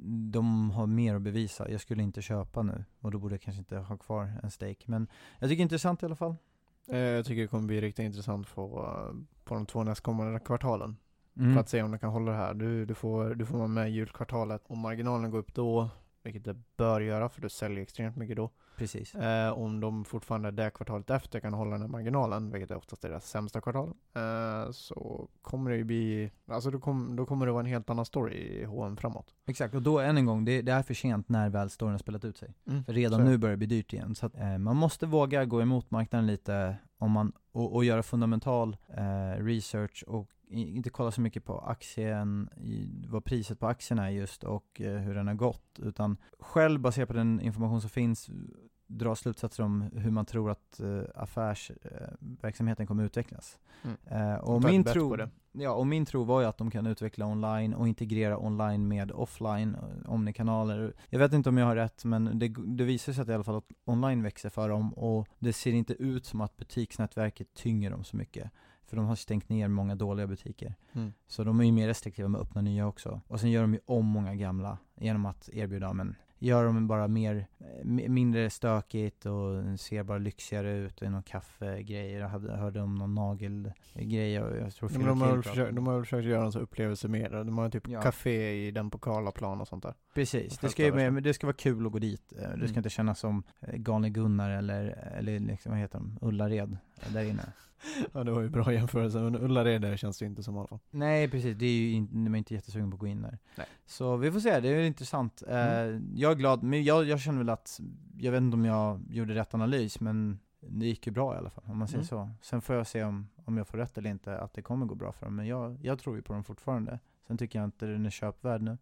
de har mer att bevisa. Jag skulle inte köpa nu, och då borde jag kanske inte ha kvar en stake. Men jag tycker det är intressant i alla fall. Jag tycker det kommer bli riktigt intressant på, på de två nästkommande kvartalen. Mm. För att se om det kan hålla det här. Du, du, får, du får vara med i julkvartalet. Om marginalen går upp då, vilket det bör göra, för du säljer extremt mycket då. Precis. Eh, om de fortfarande det kvartalet efter kan hålla den här marginalen, vilket är oftast deras sämsta kvartal, eh, så kommer det ju bli, alltså då, kom, då kommer det vara en helt annan story i H och M framåt. Exakt, och då än en gång, det, det är för sent när väl storyn har spelat ut sig. Mm. För redan så. Nu börjar det bli dyrt igen. Så att, eh, man måste våga gå emot marknaden lite om man, och, och göra fundamental eh, research, och inte kolla så mycket på aktien, i, vad priset på aktien är just, och eh, hur den har gått, utan själv baserat på den information som finns dra slutsatser om hur man tror att uh, affärsverksamheten uh, kommer utvecklas. Mm. Uh, och, min tro, ja, och min tro var ju att de kan utveckla online och integrera online med offline uh, omnikanaler. Jag vet inte om jag har rätt, men det, det visar sig att i alla fall att online växer för dem, och det ser inte ut som att butiksnätverket tynger dem så mycket. För de har stängt ner många dåliga butiker. Mm. Så de är ju mer restriktiva med att öppna nya också. Och sen gör de ju om många gamla genom att erbjuda, men gör de bara mer, mindre stökigt och ser bara lyxigare ut, och någon kaffegrejer. Jag hade, hörde om någon nagelgrej, och jag tror de, de, har försökt, de har väl försökt göra en sån upplevelse mer. De har typ ja. café i den pokala plan och sånt där. Precis, det ska, ju, men det ska vara kul att gå dit. Det mm. ska inte kännas som Galne Gunnar eller, eller liksom, vad heter de? Ullared där inne. Ja, det var ju bra jämförelse, men Ullared där känns det inte som i alla fall. Nej, precis, det är ju inte, man är inte jättesugen på att gå in där. Nej. Så vi får se, det är intressant. Mm. Uh, jag är glad, men jag, jag känner väl att, jag vet inte om jag gjorde rätt analys, men det gick ju bra i alla fall, om man säger Mm. så. Sen får jag se om, om jag får rätt eller inte, att det kommer gå bra för dem. Men jag, jag tror ju på dem fortfarande. Sen tycker jag inte den är köpvärd nu.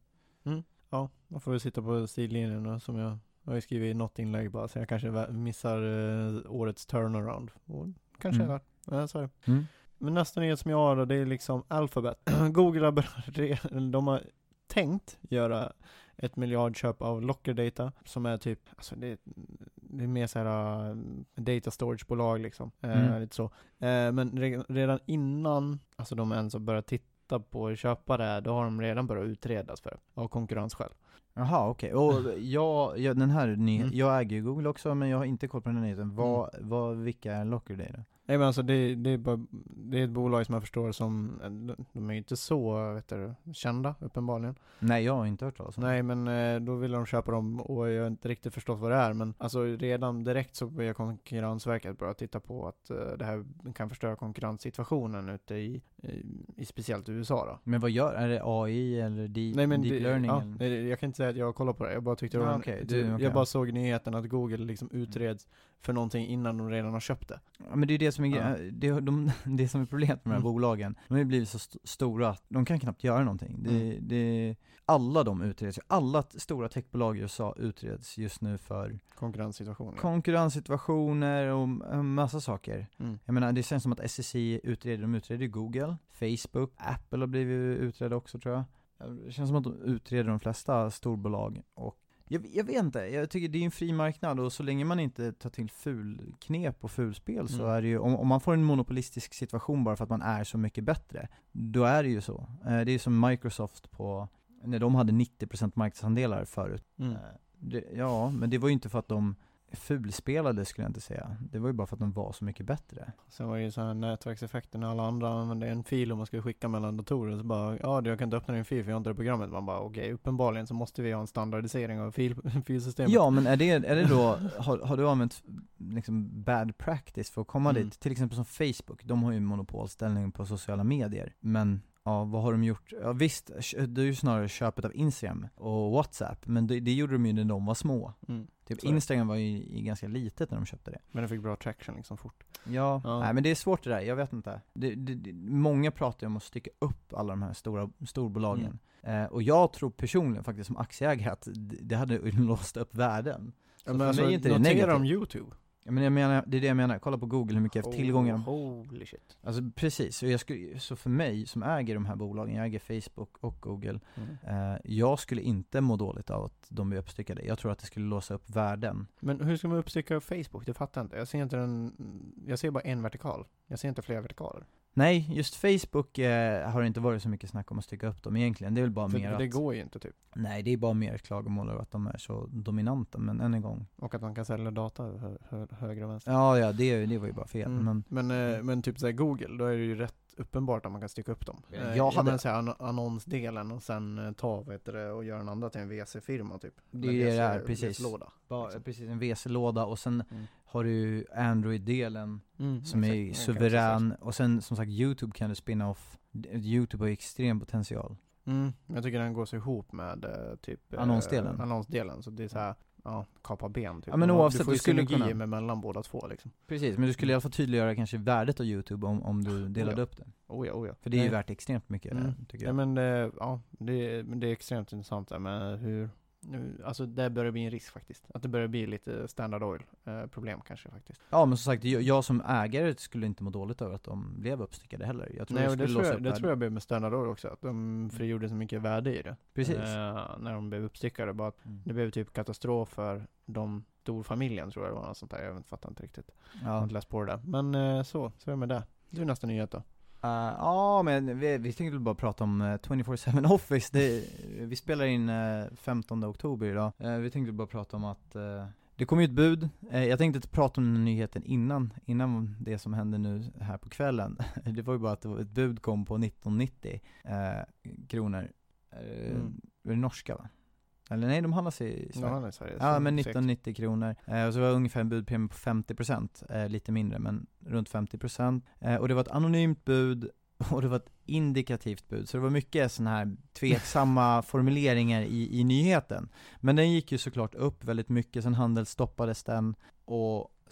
Ja, man får väl sitta på sidlinjen då, som jag jag har ju skrivit i något inlägg bara, så jag kanske vä- missar eh, årets turnaround. Och kanske Mm. är värt. Ja, så är det. Mm. Men nästa nyhet som jag har då, det är liksom Alphabet. Google har, börjat- de har tänkt göra ett miljardköp av Locker Data, som är typ, alltså det, det är mer så här uh, data storage-bolag liksom. Eh, Mm. lite så. Eh, men re- redan innan, alltså de ens har börjat titta på att köpa det här, då har de redan börjat utredas för av konkurrensskäl. Jaha, okej. Och jag, jag, den här ny, Mm. jag äger ju Google också, men jag har inte koll på den här nyheten. Vad, vad, vilka är Locker Data? Nej, men alltså det, det, är bara, det är ett bolag som jag förstår som, de är ju inte så, vet du, kända uppenbarligen. Nej, jag har inte hört talas om det. Nej, men eh, då vill de köpa dem och jag har inte riktigt förstått vad det är. Men alltså redan direkt så börjar Konkurrensverket börja titta på att eh, det här kan förstöra konkurrenssituationen ute i, i, i speciellt U S A då. Men vad gör, är det A I eller deep, Nej, men deep det, learning? ja, eller? det- jag kan inte säga att jag kollar på det. Jag bara tyckte det var Ja, en, okej, typ, du- okej. jag bara såg nyheten att Google liksom utreds för någonting innan de redan har köpt det. Ja, men det är det som är, Ja. gre- det, de, det som är problemet med de här Mm. bolagen. De har ju blivit så st- stora att de kan knappt göra någonting. Det, Mm. det, alla de utreds, alla t- stora techbolag i U S A utreds just nu för Konkurrenssituationen. konkurrenssituationer och en massa saker. Mm. Jag menar, det känns som att S E C utreder, de utreder ju Google, Facebook, Apple har blivit utredda också tror jag. Det känns som att de utreder de flesta storbolag och jag, jag vet inte, jag tycker det är en fri marknad och så länge man inte tar till fulknep och fulspel så Mm. är det ju, om, om man får en monopolistisk situation bara för att man är så mycket bättre, då är det ju så. Eh, det är som Microsoft på, när de hade nittio procent marknadsandelar förut. Mm. Eh, det, ja, men det var ju inte för att de fulspelade skulle jag inte säga. Det var ju bara för att de var så mycket bättre. Sen var det ju så här nätverkseffekter när alla andra använde en fil och man skulle skicka mellan datorer, så bara, ja du, jag kan inte öppna din fil för jag har inte det programmet. Man bara, okej, uppenbarligen så måste vi ha en standardisering av fil, filsystemet. Ja, men är det, är det då, har, har du använt liksom bad practice för att komma Mm. dit? Till exempel som Facebook, de har ju monopolställning på sociala medier. Men ja, vad har de gjort? Ja visst, det är ju snarare köpet av Instagram och WhatsApp, men det, det gjorde de ju när de var små. Mm. Typ Så är det. Instagram var ju i ganska litet när de köpte det. Men det fick bra traction liksom fort. Ja, Ja. Nej, men det är svårt det där, jag vet inte. Det, det, det, många pratar ju om att stycka upp alla de här stora storbolagen. Eh, och jag tror personligen faktiskt som aktieägare att det, det hade låst upp värden. Så Ja, men för alltså, mig är inte det notera negativt. om YouTube. Ja, men jag menar, det är det jag menar, kolla på Google hur mycket tillgångar de... Holy shit. Alltså precis, så, jag skulle, så för mig som äger de här bolagen, jag äger Facebook och Google, Mm. eh, jag skulle inte må dåligt av att de blir uppstyckade. Jag tror att det skulle låsa upp värden. Men hur ska man uppstycka Facebook? Det fattar jag inte. Jag ser inte den, jag ser bara en vertikal. Jag ser inte flera vertikaler. Nej, just Facebook eh, har det inte varit så mycket snack om att stycka upp dem egentligen. Det är väl bara För mer det att... går ju inte typ. Nej, det är bara mer klagomål över att de är så dominanta, men än en gång. Och att man kan sälja data hö, hö, höger och vänster. Ja, ja, det, det var ju bara fel. Mm. Men, Men, eh, men typ såhär Google, då är det ju rätt uppenbart att man kan stycka upp dem. Jag Eh, jag hade- hade säga an- annonsdelen och sen eh, ta vet du, och göra en andra till en V C-firma typ. Det är En ju det V C där, precis. V C-låda. bara, Liksom. precis, en V C-låda och sen Mm. har du Android-delen Mm, som är exakt. Jag kan suverän. Och sen som sagt YouTube kan du spinna off. YouTube har ju extrem potential. Mm, jag tycker den går så ihop med eh, typ eh, Annonsdelen. annonsdelen, så det är så här, ja, kapa ben typ. Ja, men Och oavsett, du får du ju skulle synergier kunna- med mellan båda två liksom. Precis, men du skulle i alla fall tydliggöra kanske värdet av YouTube om, om du delade Oh ja. upp det. Oh ja, oh ja. För det är ju Nej. värt extremt mycket Mm. det, tycker Ja, jag. men det, ja, det, men det är extremt intressant där med hur, nu, alltså det börjar bli en risk faktiskt. Att det börjar bli lite standard oil eh, problem kanske faktiskt. Ja, men som sagt, jag, jag som ägare skulle inte må dåligt över att de blev uppstyckade heller. Jag tror Nej, det och det, skulle tror låsa jag, upp det värden. tror jag blev med standard oil också. Att de frigjorde så mycket värde i det. Precis. Eh, när de blev uppstyckade. Bara att Mm. det blev typ katastrof för de storfamiljen tror jag det var. Något sånt där. Jag fattar inte riktigt. Jag har Ja. inte läst på det där. Men eh, så, så är det med det. Du är nästa nyhet då. Uh, ja, men vi, vi tänkte väl bara prata om uh, tjugofyra sju Office. Det, vi spelar in uh, femtonde oktober idag. Uh, vi tänkte bara prata om att uh, det kom ju ett bud. Uh, jag tänkte inte prata om den nyheten innan, innan det som hände nu här på kvällen. Det var ju bara att det var ett bud kom på nitton nittio uh, kronor. Uh, Mm. Är det norska va? Eller nej, de handlas i Sverige. Ja, han är i Sverige. Ja, Så men säkert. nitton nittio kronor. Eh, och så var det ungefär en budpremie på femtio procent. Eh, lite mindre, men runt femtio procent. Eh, och det var ett anonymt bud och det var ett indikativt bud. Så det var mycket sådana här tveksamma formuleringar i, i nyheten. Men den gick ju såklart upp väldigt mycket. Sen handel stoppades den. Och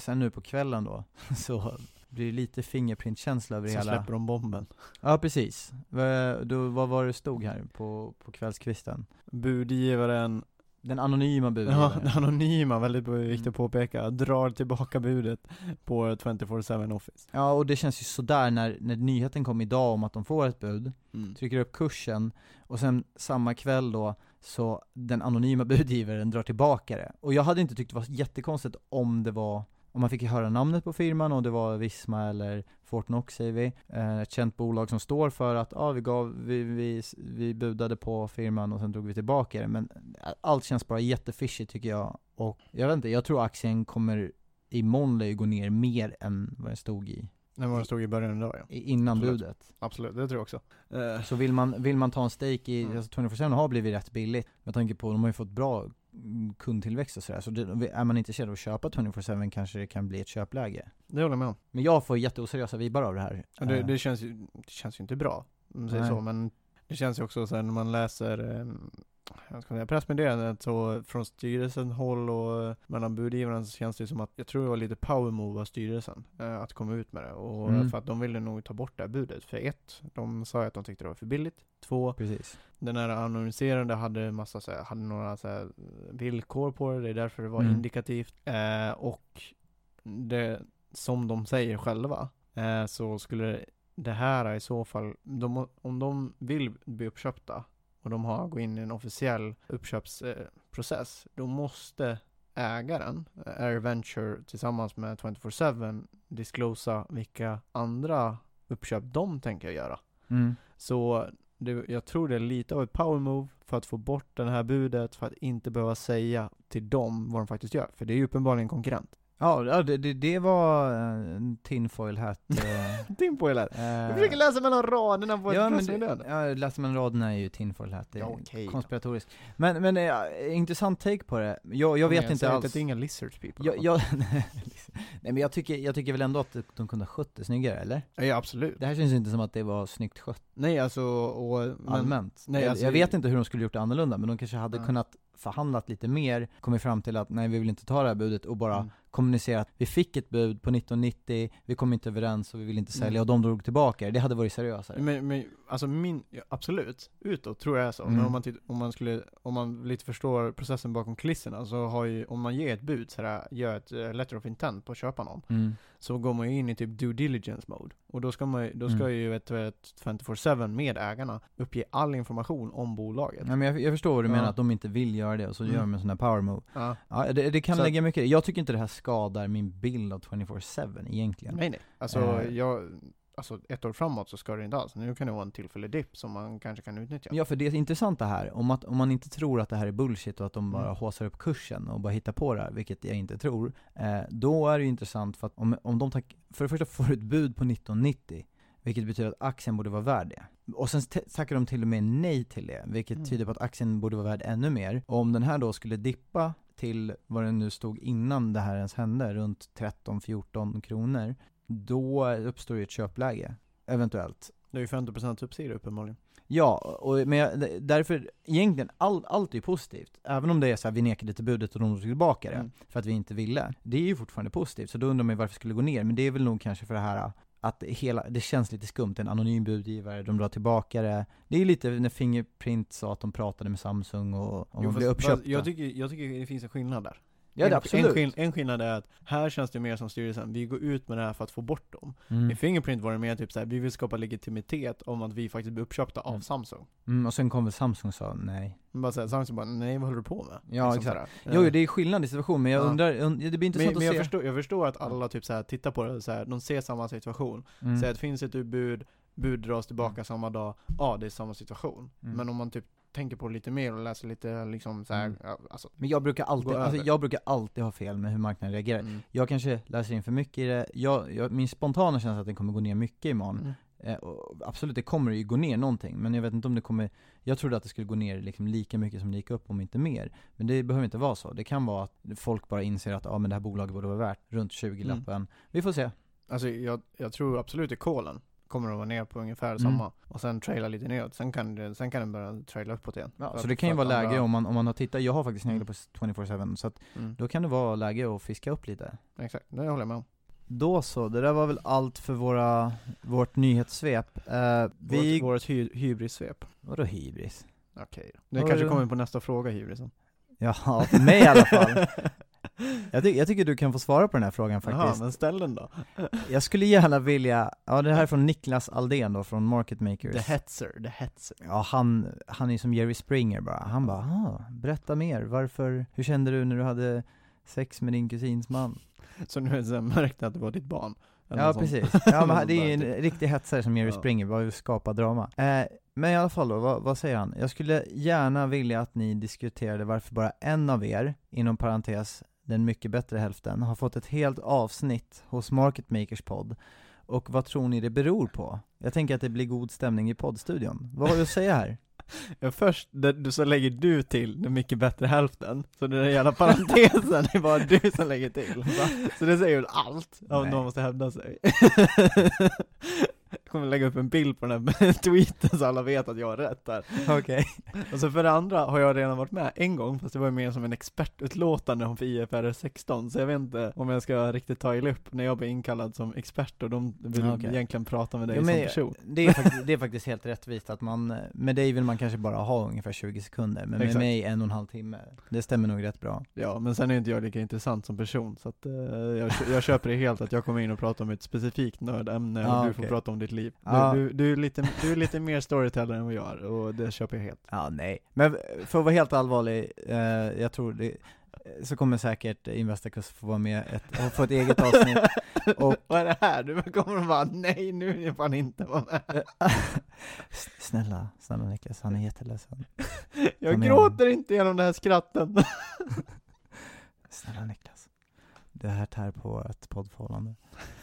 sen nu på kvällen då så blir det lite fingerprintkänsla över Så hela. släpper de bomben. Ja, precis. V- Då, vad var det stod här på, på kvällskvisten? Budgivaren, Den anonyma budgivaren. ja, den anonyma, väldigt viktigt Mm. att påpeka, drar tillbaka budet på twenty-four seven Office. Ja, och det känns ju sådär när, när nyheten kom idag om att de får ett bud, Mm. trycker upp kursen och sen samma kväll då så den anonyma budgivaren drar tillbaka det. Och jag hade inte tyckt det var jättekonstigt om det var, om man fick höra namnet på firman och det var Visma eller Fortnox säger vi, eh, ett känt bolag som står för att ah, vi, gav, vi, vi, vi budade på firman och sen drog vi tillbaka det. Men allt känns bara jättefishy tycker jag. Och jag vet inte, jag tror aktien kommer i måndag gå ner mer än vad den stod i Det var det stod i början idag, ja. i- innan Absolut. budet. Absolut, det tror jag också. Eh, Så vill man, vill man ta en stake i, Mm. alltså twenty-four seven har blivit rätt billigt. Jag tänker på, de har ju fått bra mm, kundtillväxt och sådär. Så det, är man intresserad av att köpa twenty-four seven kanske det kan bli ett köpläge. det håller jag med om. Men jag får jätteoseriösa vibbar av det här. Och Det, Eh, det, känns ju, det känns ju inte bra, om man säger Nej. så, men det känns ju också så här när man läser eh, jag ska säga, pressmeddelandet så från styrelsen håll och eh, mellan budgivaren så känns det som att jag tror det var lite power move av styrelsen eh, att komma ut med det och Mm. för att de ville nog ta bort det här budet. För ett, de sa att de tyckte det var för billigt. Två, Precis. den här annonserande hade massa så här, hade några så här villkor på det, det är därför det var Mm. indikativt eh, och det som de säger själva eh, så skulle det här i så fall de, om de vill bli uppköpta och de har gått in i en officiell uppköpsprocess eh, process, då måste ägaren eh, Air Venture tillsammans med twenty-four seven disclosa vilka andra uppköp de tänker göra. Mm. Så det, jag tror det är lite av ett power move för att få bort den här budet, för att inte behöva säga till dem vad de faktiskt gör. För det är ju uppenbarligen en konkurrent. Ja, ja, det, det, det var eh, en tinfoil hat. Eh, Tim på eller? eh, Jag försöker läsa mellan raderna på ja, ett men pressmeddelande. det, ja, läser man raderna är ju tinfoil hat. Det är Ja, okej då. konspiratoriskt. Men, men eh, intressant take på det. Jag, jag vet Men inte säger alls. att det är inga lizards people. Jag, jag, nej men jag tycker, jag tycker väl ändå att de kunde ha skött det snyggare, eller? Ja, absolut. Det här känns inte som att det var snyggt skött Nej, alltså, och, men, allmänt. nej, jag, alltså- jag vet inte hur de skulle gjort det annorlunda, men de kanske hade Ja. kunnat förhandlat lite mer, kommit fram till att nej, vi vill inte ta det här budet och bara Mm. kommunicera att vi fick ett bud på nitton nittio, vi kom inte överens och vi vill inte sälja Mm. och de drog tillbaka det. Det hade varit seriösare. Men, men alltså min, ja, absolut, utåt tror jag är så. Mm. Men om man, titt, om man skulle, om man lite förstår processen bakom kulisserna så har ju, om man ger ett bud sådär, gör ett uh, letter of intent på att köpa någon, Mm. så går man ju in i typ due diligence mode. Och då ska man ju- då ska Mm. ju ett, ett twenty-four seven med ägarna uppge all information om bolaget. Ja, men jag, jag förstår vad du Ja. menar, att de inte vill göra det och så Mm. gör de en sån här power move. Ja. Ja, det, det kan Så- lägga mycket. Jag tycker inte det här skadar min bild av twenty-four seven egentligen. Nej nej. Alltså, Eh. jag, alltså ett år framåt så ska det inte alls. Nu kan det vara en tillfällig dipp som man kanske kan utnyttja. Ja, för det är intressanta här, om, att, om man inte tror att det här är bullshit och att de bara Mm. håsar upp kursen och bara hittar på det här, vilket jag inte tror, eh, då är det ju intressant för att om, om de tack, för det första får ett bud på nitton nittio, vilket betyder att aktien borde vara värd det. Och sen t- tackar de till och med nej till det, vilket Mm. tyder på att aktien borde vara värd ännu mer. Och om den här då skulle dippa till vad den nu stod innan det här ens hände, runt tretton fjorton kronor, då uppstår ju ett köpläge, eventuellt. Det är ju femtio procent uppsida uppenbarligen. Ja, och, men jag, därför, egentligen, all, allt är ju positivt. Även om det är så här, vi nekade till budet och de tog tillbaka det, Mm. för att vi inte ville. Det är ju fortfarande positivt, så då undrar man ju varför det skulle gå ner. Men det är väl nog kanske för det här att hela, det känns lite skumt, en anonym budgivare, de drar tillbaka det. Det är lite när Fingerprint sa att de pratade med Samsung och, och Jo, blev fast- uppköpta. fast Jag tycker, jag tycker det finns en skillnad där. ja, det är en, absolut. En, skill- en skillnad är att här känns det mer som styrelsen, vi går ut med det här för att få bort dem. Mm. I Fingerprint var det mer typ så här, vi vill skapa legitimitet om att vi faktiskt blir uppköpta av Mm. Samsung. Mm, och sen kom väl Samsung och sa nej. Men bara så här, Samsung bara, nej vad håller du på med? Ja, Liksom exakt. sådär. Jo, det är skillnad i situation, men jag Ja. undrar, und- det blir intressant men, men jag, att se. förstår, jag förstår att alla typ så här tittar på det och så här, de ser samma situation. Mm. Säg att det finns ett bud, bud dras tillbaka samma dag, ja det är samma situation. Mm. Men om man typ tänker på det lite mer och läser lite liksom så här, Mm. ja, alltså, Men jag brukar alltid, Gå alltså, över. jag brukar alltid ha fel med hur marknaden reagerar. mm. Jag kanske läser in för mycket i det. Jag, jag, min spontana känsla är att den kommer gå ner mycket imorgon. Mm. Eh, och absolut, det kommer ju gå ner någonting. Men jag vet inte om det kommer. Jag trodde att det skulle gå ner liksom lika mycket som det gick upp, om inte mer. Men det behöver inte vara så. Det kan vara att folk bara inser att ah, men det här bolaget borde vara värt runt tjugo lappen. Mm. Vi får se. Alltså jag, jag tror absolut i kolen kommer de vara ner på ungefär Mm. samma. Och sen traila lite neråt. Sen kan, det, sen kan den börja traila uppåt igen. Ja, För så att- det kan ju för vara att läge andra- om man, om man har tittat, jag har faktiskt sneglat Mm. på tjugofyra sju, så att Mm. då kan det vara läge att fiska upp lite. Exakt, det håller jag med om. Då så, det där var väl allt för våra, vårt nyhetssvep. Eh, vi... Vårt, vårt hy- hybrissvep. Vadå hybris? Okej då. Det Vad kanske är det? kommer på nästa fråga, hybrisen. Ja, för mig i alla fall. Jag, ty- jag tycker du kan få svara på den här frågan Jaha, faktiskt. men ställ den då. Jag skulle gärna vilja, ja det här är från Niklas Aldén då, från Market Makers. The Hetzer, the Hetzer. Ja, han, han är som Jerry Springer bara. Han bara, ah, berätta mer, varför, hur kände du när du hade sex med din kusins man? Så nu är det så här märkt att det var ditt barn. Eller Ja, något sånt. precis. Ja, men Något det är ju en där, typ. riktig hetsare som Jerry Ja. Springer, bara vill skapa drama. Eh, men i alla fall då, vad, vad säger han? Jag skulle gärna vilja att ni diskuterade varför bara en av er, inom parentes, den mycket bättre hälften, har fått ett helt avsnitt hos Market Makers podd. Och vad tror ni det beror på? Jag tänker att det blir god stämning i poddstudion. Vad har du att säga här? Ja, först det, du, så lägger du till den mycket bättre hälften. Så den hela parentesen är bara du som lägger till. Så det säger ju allt om Nej. någon måste hävda sig. Jag kommer lägga upp en bild på den här tweeten så alla vet att jag har rätt där. Okej. Och så för det andra har jag redan varit med en gång, fast det var ju mer som en expertutlåtande om för I F R S sexton. Så jag vet inte om jag ska riktigt ta illa upp när jag blir inkallad som expert och de vill Ja, okej. egentligen prata med dig Jo, men som person. Det är, faktiskt, det är faktiskt helt rättvist att man, med dig vill man kanske bara ha ungefär tjugo sekunder, men med Exakt. mig en och en halv timme. Det stämmer nog rätt bra. Ja, men sen är inte jag lika intressant som person, så att, eh, jag, jag köper det helt att jag kommer in och pratar om ett specifikt nördämne Ja, och du får okej. prata om ditt liv. Ja. Du, du, du, är lite, du är lite mer storyteller än vad jag är, och det köper jag helt. Ja, nej. Men för att vara helt allvarlig, eh, jag tror det, så kommer säkert Investorkurs få vara med ett, och få ett eget avsnitt. Och Vad är det här? Du kommer att bara, nej nu vill jag fan inte vara med. S- snälla, snälla Niklas, han är jätteledsen. Jag Kom igen. gråter inte genom det här skratten. Snälla Niklas, det här tär på ett poddförhållande.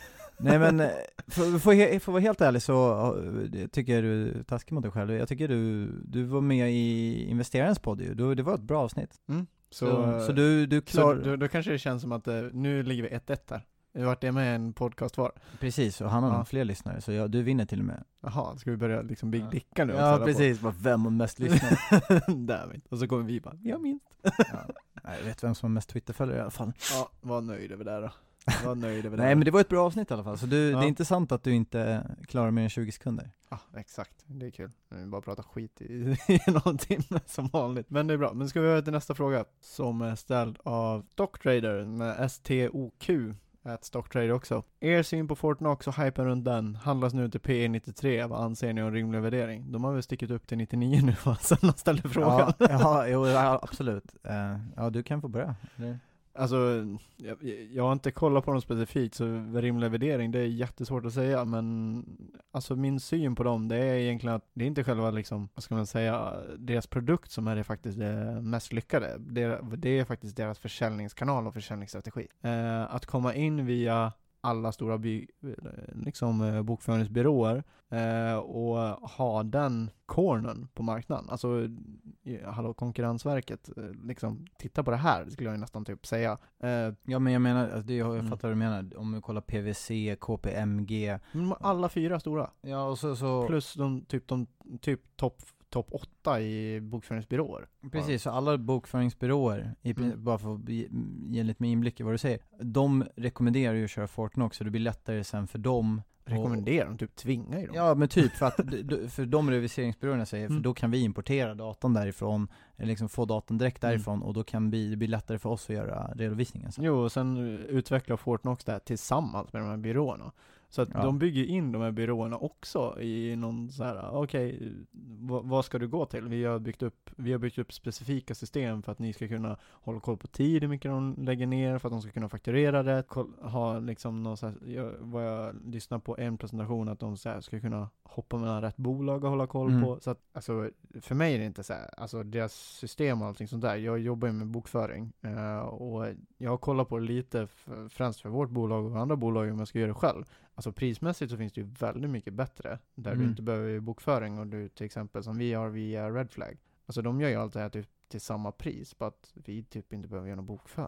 Nej men, eh, för, för, he- för att vara helt ärlig så eh, tycker jag du är taskig mot dig själv. Jag tycker du, du var med i investerarens podd ju. Du, det var ett bra avsnitt. Så, Så, så du, du så klar... då, då kanske det känns som att eh, nu ligger vi ett ett här. Jag har varit det med en podcast var. Precis, och han har Ja. nog fler lyssnare, så jag, du vinner till och med. Jaha, ska vi börja liksom big dicka nu? och Ja, ställa precis. Bara vem har mest lyssnare? på? Damn it. Och så kommer vi bara, vi har minst. Ja. Nej, jag vet vem som har mest Twitterföljare i alla fall. Ja, var nöjd över det då. Var nöjd över det. Nej men det var ett bra avsnitt i alla fall, så du, Ja. det är inte sant att du inte klarar mer än tjugo sekunder. Ja, exakt. Det är kul. Vi bara prata skit i, i någon timme som vanligt. Men det är bra. Men ska vi över till nästa fråga som är ställd av Stocktrader med S T O Q. Ett Stocktrader också. Er syn på Fortnox och hypen runt den handlas nu till P E nittiotre. Vad anser ni om rimlig värdering? De har väl stickit upp till nittionio nu, va? Sen de ställde frågan. Ja, ja, jo, ja absolut. Uh, ja, du kan få börja. Eller? Alltså, jag, jag har inte kollat på dem specifikt, så rimlig värdering, det är jättesvårt att säga, men alltså min syn på dem, det är egentligen att det är inte själva liksom, vad ska man säga, deras produkt som är det faktiskt det mest lyckade. Det, det är faktiskt deras försäljningskanal och försäljningsstrategi. Eh, att komma in via alla stora by, liksom, eh, bokföringsbyråer eh, och ha den cornern på marknaden. Alltså, eh, hallå, Konkurrensverket, eh, liksom, titta på det här, det skulle jag nästan typ säga. Eh, Ja men jag menar, alltså, det, jag Mm. fattar vad du menar. Om vi kollar P V C, K P M G. men alla fyra stora. Ja och så, så Plus de typ, de, typ topp top åtta i bokföringsbyråer. precis, så alla bokföringsbyråer, i, prin- Mm. bara för att ge, ge lite med inblick i vad du säger, de rekommenderar ju att köra Fortnox, så det blir lättare sen för dem. Rekommenderar de, typ tvingar ju dem. Ja men typ, för att d- d- för de reviseringsbyråerna säger, Mm. för då kan vi importera datan därifrån, eller liksom få datan direkt Mm. därifrån, och då kan vi, det blir lättare för oss att göra redovisningen sen. Jo, och sen utvecklar Fortnox det här tillsammans med de här byråerna. Så att Ja. de bygger in de här byråerna också i någon så här, okej, vad, vad ska du gå till? Vi har byggt upp, vi har byggt upp specifika system för att ni ska kunna hålla koll på tid, hur mycket de lägger ner, för att de ska kunna fakturera det, koll, ha liksom någon så här, jag, vad jag lyssnar på en presentation, att de så här, ska kunna hoppa mellan rätt bolag och hålla koll Mm. på. Så att, alltså, för mig är det inte så här, alltså deras system och allting sånt där, jag jobbar ju med bokföring eh, och jag har kollat på det lite f- främst för vårt bolag och andra bolag om jag ska göra det själv. Alltså prismässigt så finns det ju väldigt mycket bättre där Mm. du inte behöver bokföring och du till exempel som vi har via Red Flag. Alltså de gör ju allt det här typ till samma pris, på att vi typ inte behöver göra någon bokföring.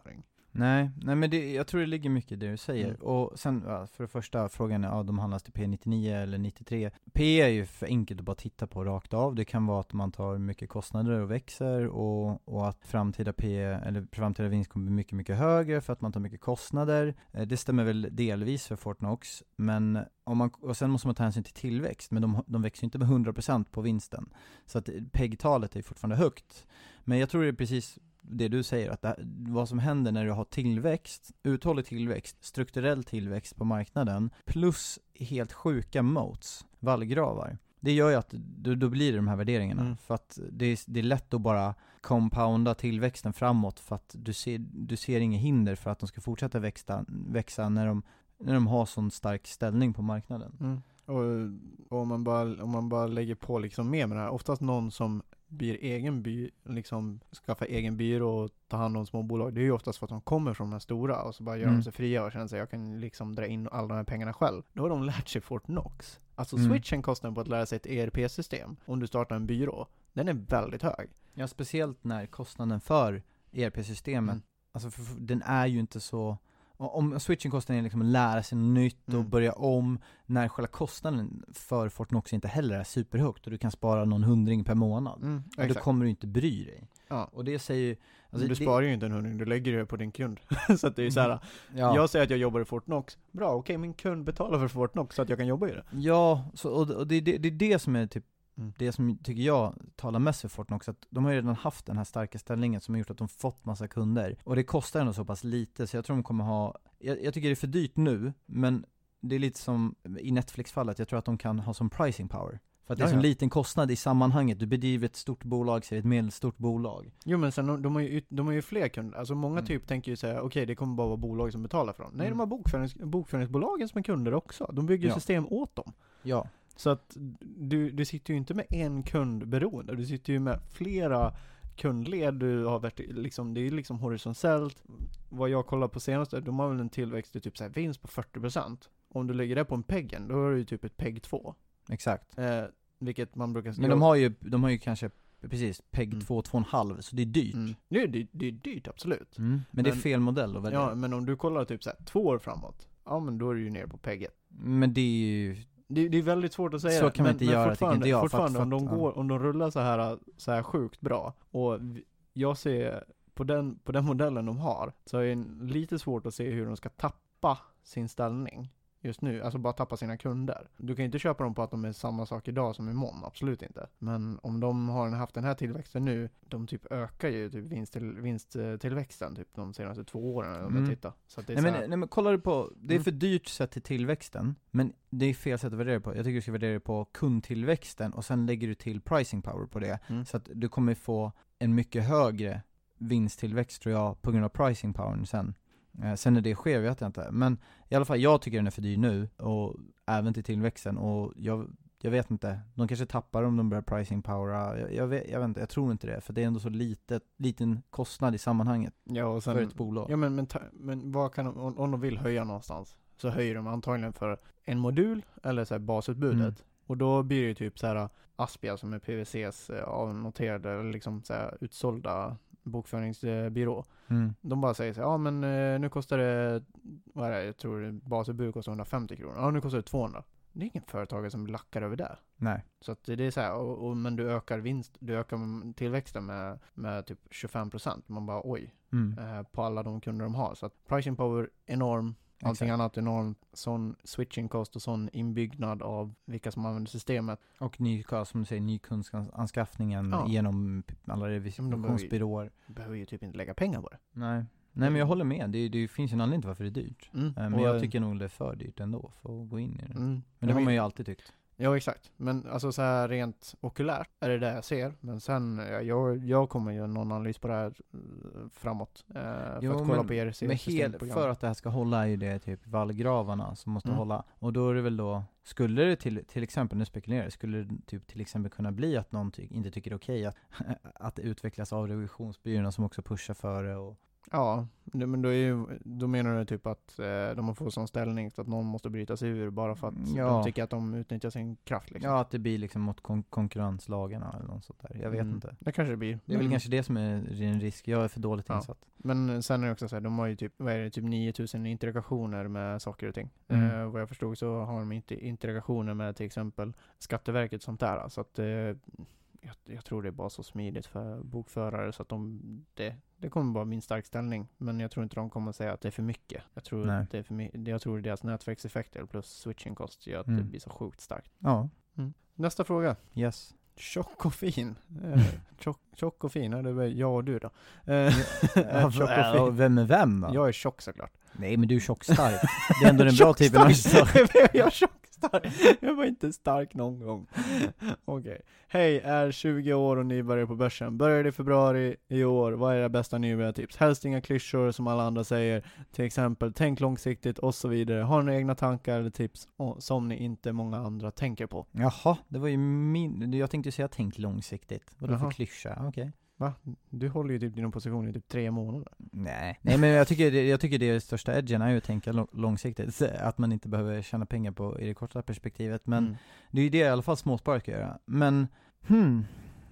Nej, nej men det, jag tror det ligger mycket i det du säger. Mm. Och sen, ja, för det första frågan är, ja, de handlas till P nittionio eller nittiotre. P är ju för enkelt att bara titta på rakt av. Det kan vara att man tar mycket kostnader och växer och, och att framtida P eller framtida vinst kommer bli mycket, mycket högre för att man tar mycket kostnader. Eh, det stämmer väl delvis för Fortnox, men om man, och sen måste man ta hänsyn till tillväxt, men de, de växer inte med hundra procent på vinsten. Så att P E G-talet är fortfarande högt. Men jag tror det är precis det du säger, att det, vad som händer när du har tillväxt, uthållig tillväxt, strukturell tillväxt på marknaden, plus helt sjuka moats, vallgravar. Det gör ju att då, då blir det de här värderingarna. Mm. För att det är, det är lätt att bara compounda tillväxten framåt, för att du ser, du ser inga hinder för att de ska fortsätta växa, växa när, de, när de har sån stark ställning på marknaden. Mm. Och, och om, man bara, om man bara lägger på liksom mer med det här, oftast någon som blir egen by, liksom skaffa egen byrå och ta hand om små bolag, det är ju oftast för att de kommer från de här stora och så bara gör mm. de sig fria och känner sig jag kan liksom dra in alla de här pengarna själv. Då har de lärt sig Fortnox. Alltså mm. switchen kostar på att lära sig ett E R P-system om du startar en byrå. Den är väldigt hög. Ja, speciellt när kostnaden för E R P-systemet, mm. alltså för, för, den är ju inte så. Om switchen kostar liksom att lära sig nytt och mm. börja om, när själva kostnaden för Fortnox inte heller är superhögt och du kan spara någon hundring per månad. Mm, och då kommer du inte bry dig. Ja. Och det säger ju... Alltså du det, sparar ju inte en hundring, du lägger det på din kund. Så att det är ju så här, ja. Jag säger att jag jobbar i Fortnox. Bra, okej, okay, min kund betalar för Fortnox så att jag kan jobba i det. Ja, så, och, och det, det, det är det som är typ Mm. det som tycker jag talar mest för Fortnox, att de har ju redan haft den här starka ställningen som har gjort att de fått massa kunder. Och det kostar ändå så pass lite, så jag tror de kommer ha, jag, jag tycker det är för dyrt nu, men det är lite som i Netflix-fallet, jag tror att de kan ha som pricing power. För att det är en ja, ja. liten kostnad i sammanhanget. Du bedriver ett stort bolag, så är ett medelstort bolag. Jo, men sen de, de, har, ju, de har ju fler kunder. Alltså många mm. typ tänker ju säga, okej, okay, det kommer bara vara bolag som betalar för dem. Nej, mm. de har bokförings, bokföringsbolagen som är kunder också. De bygger ja. system åt dem. Ja. Så att du, du sitter ju inte med en kund beroende. Du sitter ju med flera kundled. Du har varit, liksom, det är liksom horisontellt. Vad jag kollar på senaste, de har väl en tillväxt i typ så här vinst på fyrtio procent. Om du lägger det på en peggen, då har du ju typ ett P E G två. Exakt. Eh, vilket man brukar säga. Men de har ju, de har ju kanske precis P E G två, två komma fem, så det är dyrt. Mm. Det, är, det, det är dyrt, absolut. Mm. Men, men det är fel modell att välja. Ja, men om du kollar typ så här, två år framåt, ja men då är du ju ner på P E G. Men det är ju... Det, det är väldigt svårt att säga. Så kan man inte men, göra, men fortfarande, tycker inte jag. Fortfarande, för att, om, de för att, går, ja. om de rullar så här, så här sjukt bra, och jag ser på den, på den modellen de har, så är det lite svårt att se hur de ska tappa sin ställning just nu, alltså bara tappa sina kunder. Du kan ju inte köpa dem på att de är samma sak idag som imorgon, absolut inte. Men om de har haft den här tillväxten nu, de typ ökar ju typ vinst till, vinsttillväxten typ de senaste två åren om mm. jag tittar. Så att det är nej, så men, nej men kollar du på, det är mm. för dyrt sett till tillväxten, men det är fel sätt att värdera på. Jag tycker du ska värdera på kundtillväxten och sen lägger du till pricing power på det. Mm. Så att du kommer få en mycket högre vinsttillväxt tror jag på grund av pricing powern sen. Eh, sen när det sker vet jag inte. Men i alla fall, jag tycker den är för dyr nu. Och även till tillväxten. Och jag, jag vet inte. De kanske tappar om de börjar pricing power. Jag, jag, vet, jag vet inte, jag tror inte det. För det är ändå så litet, liten kostnad i sammanhanget. Ja, och sen, för ett bolag. Ja, men, men, ta, men vad kan de, om, om de vill höja någonstans, så höjer de antagligen för en modul eller så här basutbudet. Mm. Och då blir det ju typ så här Aspia som är P V C:s avnoterade eller liksom så här utsålda bokföringsbyrå. Mm. De bara säger så här, ja men nu kostar det, vad är det, jag tror basutbud kostar hundrafemtio kronor. Ja, nu kostar det tvåhundra. Det är ingen företagare som lackar över det. Nej. Så att det är så här, och, och, men du ökar vinst, du ökar tillväxten med, med typ tjugofem procent. Man bara oj, mm. eh, på alla de kunder de har. Så att pricing power enorm. Allting Exakt. annat enormt, sån switching cost och sån inbyggnad av vilka som använder systemet. Och ny, som du säger, ny kunskapsanskaffningen ja. genom alla revisionsbyråer. De behöver, behöver ju typ inte lägga pengar på det. Nej, Nej men jag håller med. Det, det finns ju en anledning till varför det är dyrt. Mm. Men och jag tycker nog det är för dyrt ändå för att gå in i det. Mm. Men det har man ju alltid tyckt. Ja, exakt. Men alltså så här rent okulärt är det det jag ser. Men sen, jag, jag kommer ju någon analys på det här framåt. Eh, för jo, att kolla men, på er men hel, för att det här ska hålla är ju det typ vallgravarna som måste mm. hålla. Och då är det väl då, skulle det till, till exempel, nu spekulerar jag, skulle det typ till exempel kunna bli att någon ty- inte tycker det är okej att, att det utvecklas av revisionsbyråerna som också pushar för det och Ja, det, men då, är ju, då menar du typ att eh, de har fått sån ställning så att någon måste bryta sig ur bara för att Ja. de tycker att de utnyttjar sin kraft liksom. Ja, att det blir liksom mot kon- konkurrenslagarna eller något sånt där. Jag vet Mm. inte. Det kanske det blir. Det är väl Men- kanske det som är en risk. Jag är för dåligt Ja. insatt. Men sen är det också så här, de har ju typ, vad är det, typ nio tusen integrationer med saker och ting. Mm. Eh, vad jag förstod så har de inte integrationer med till exempel Skatteverket och sånt där. Så att eh, jag, jag tror det är bara så smidigt för bokförare så att de, det, det kommer vara min stark ställning. Men jag tror inte de kommer säga att det är för mycket. Jag tror, Nej. att det är för my- jag tror deras nätverkseffekter plus switching cost gör att Mm. det blir så sjukt starkt. Ja, Nästa fråga. yes. Tjock och fin. Eh, tjock, tjock och fin, ja, det är väl jag och du då. Eh, tjock och Ja, fin. vem är vem då? Jag är tjock såklart. Nej, men du är tjockstark. Det är ändå den bra typen av stark. Jag är tjockstark. Jag var inte stark någon gång. Okej. Okay. Hej, är tjugo år och nybörjare på börsen. Började i februari i år. Vad är era bästa nybörjartips? Helst inga klyschor som alla andra säger. Till exempel, tänk långsiktigt och så vidare. Har ni egna tankar eller tips som ni inte många andra tänker på? Jaha, det var ju min... Jag tänkte säga tänk långsiktigt. Vadå för Jaha. klyscha? Okej. Okay. Va? Du håller ju typ din position i typ tre månader. Nej. Nej, men jag tycker, det, jag tycker det är största edgen är ju att tänka lång, långsiktigt. Att man inte behöver tjäna pengar på i det korta perspektivet. Men Mm. det är ju det i alla fall småsparare ska göra. Men, hmm,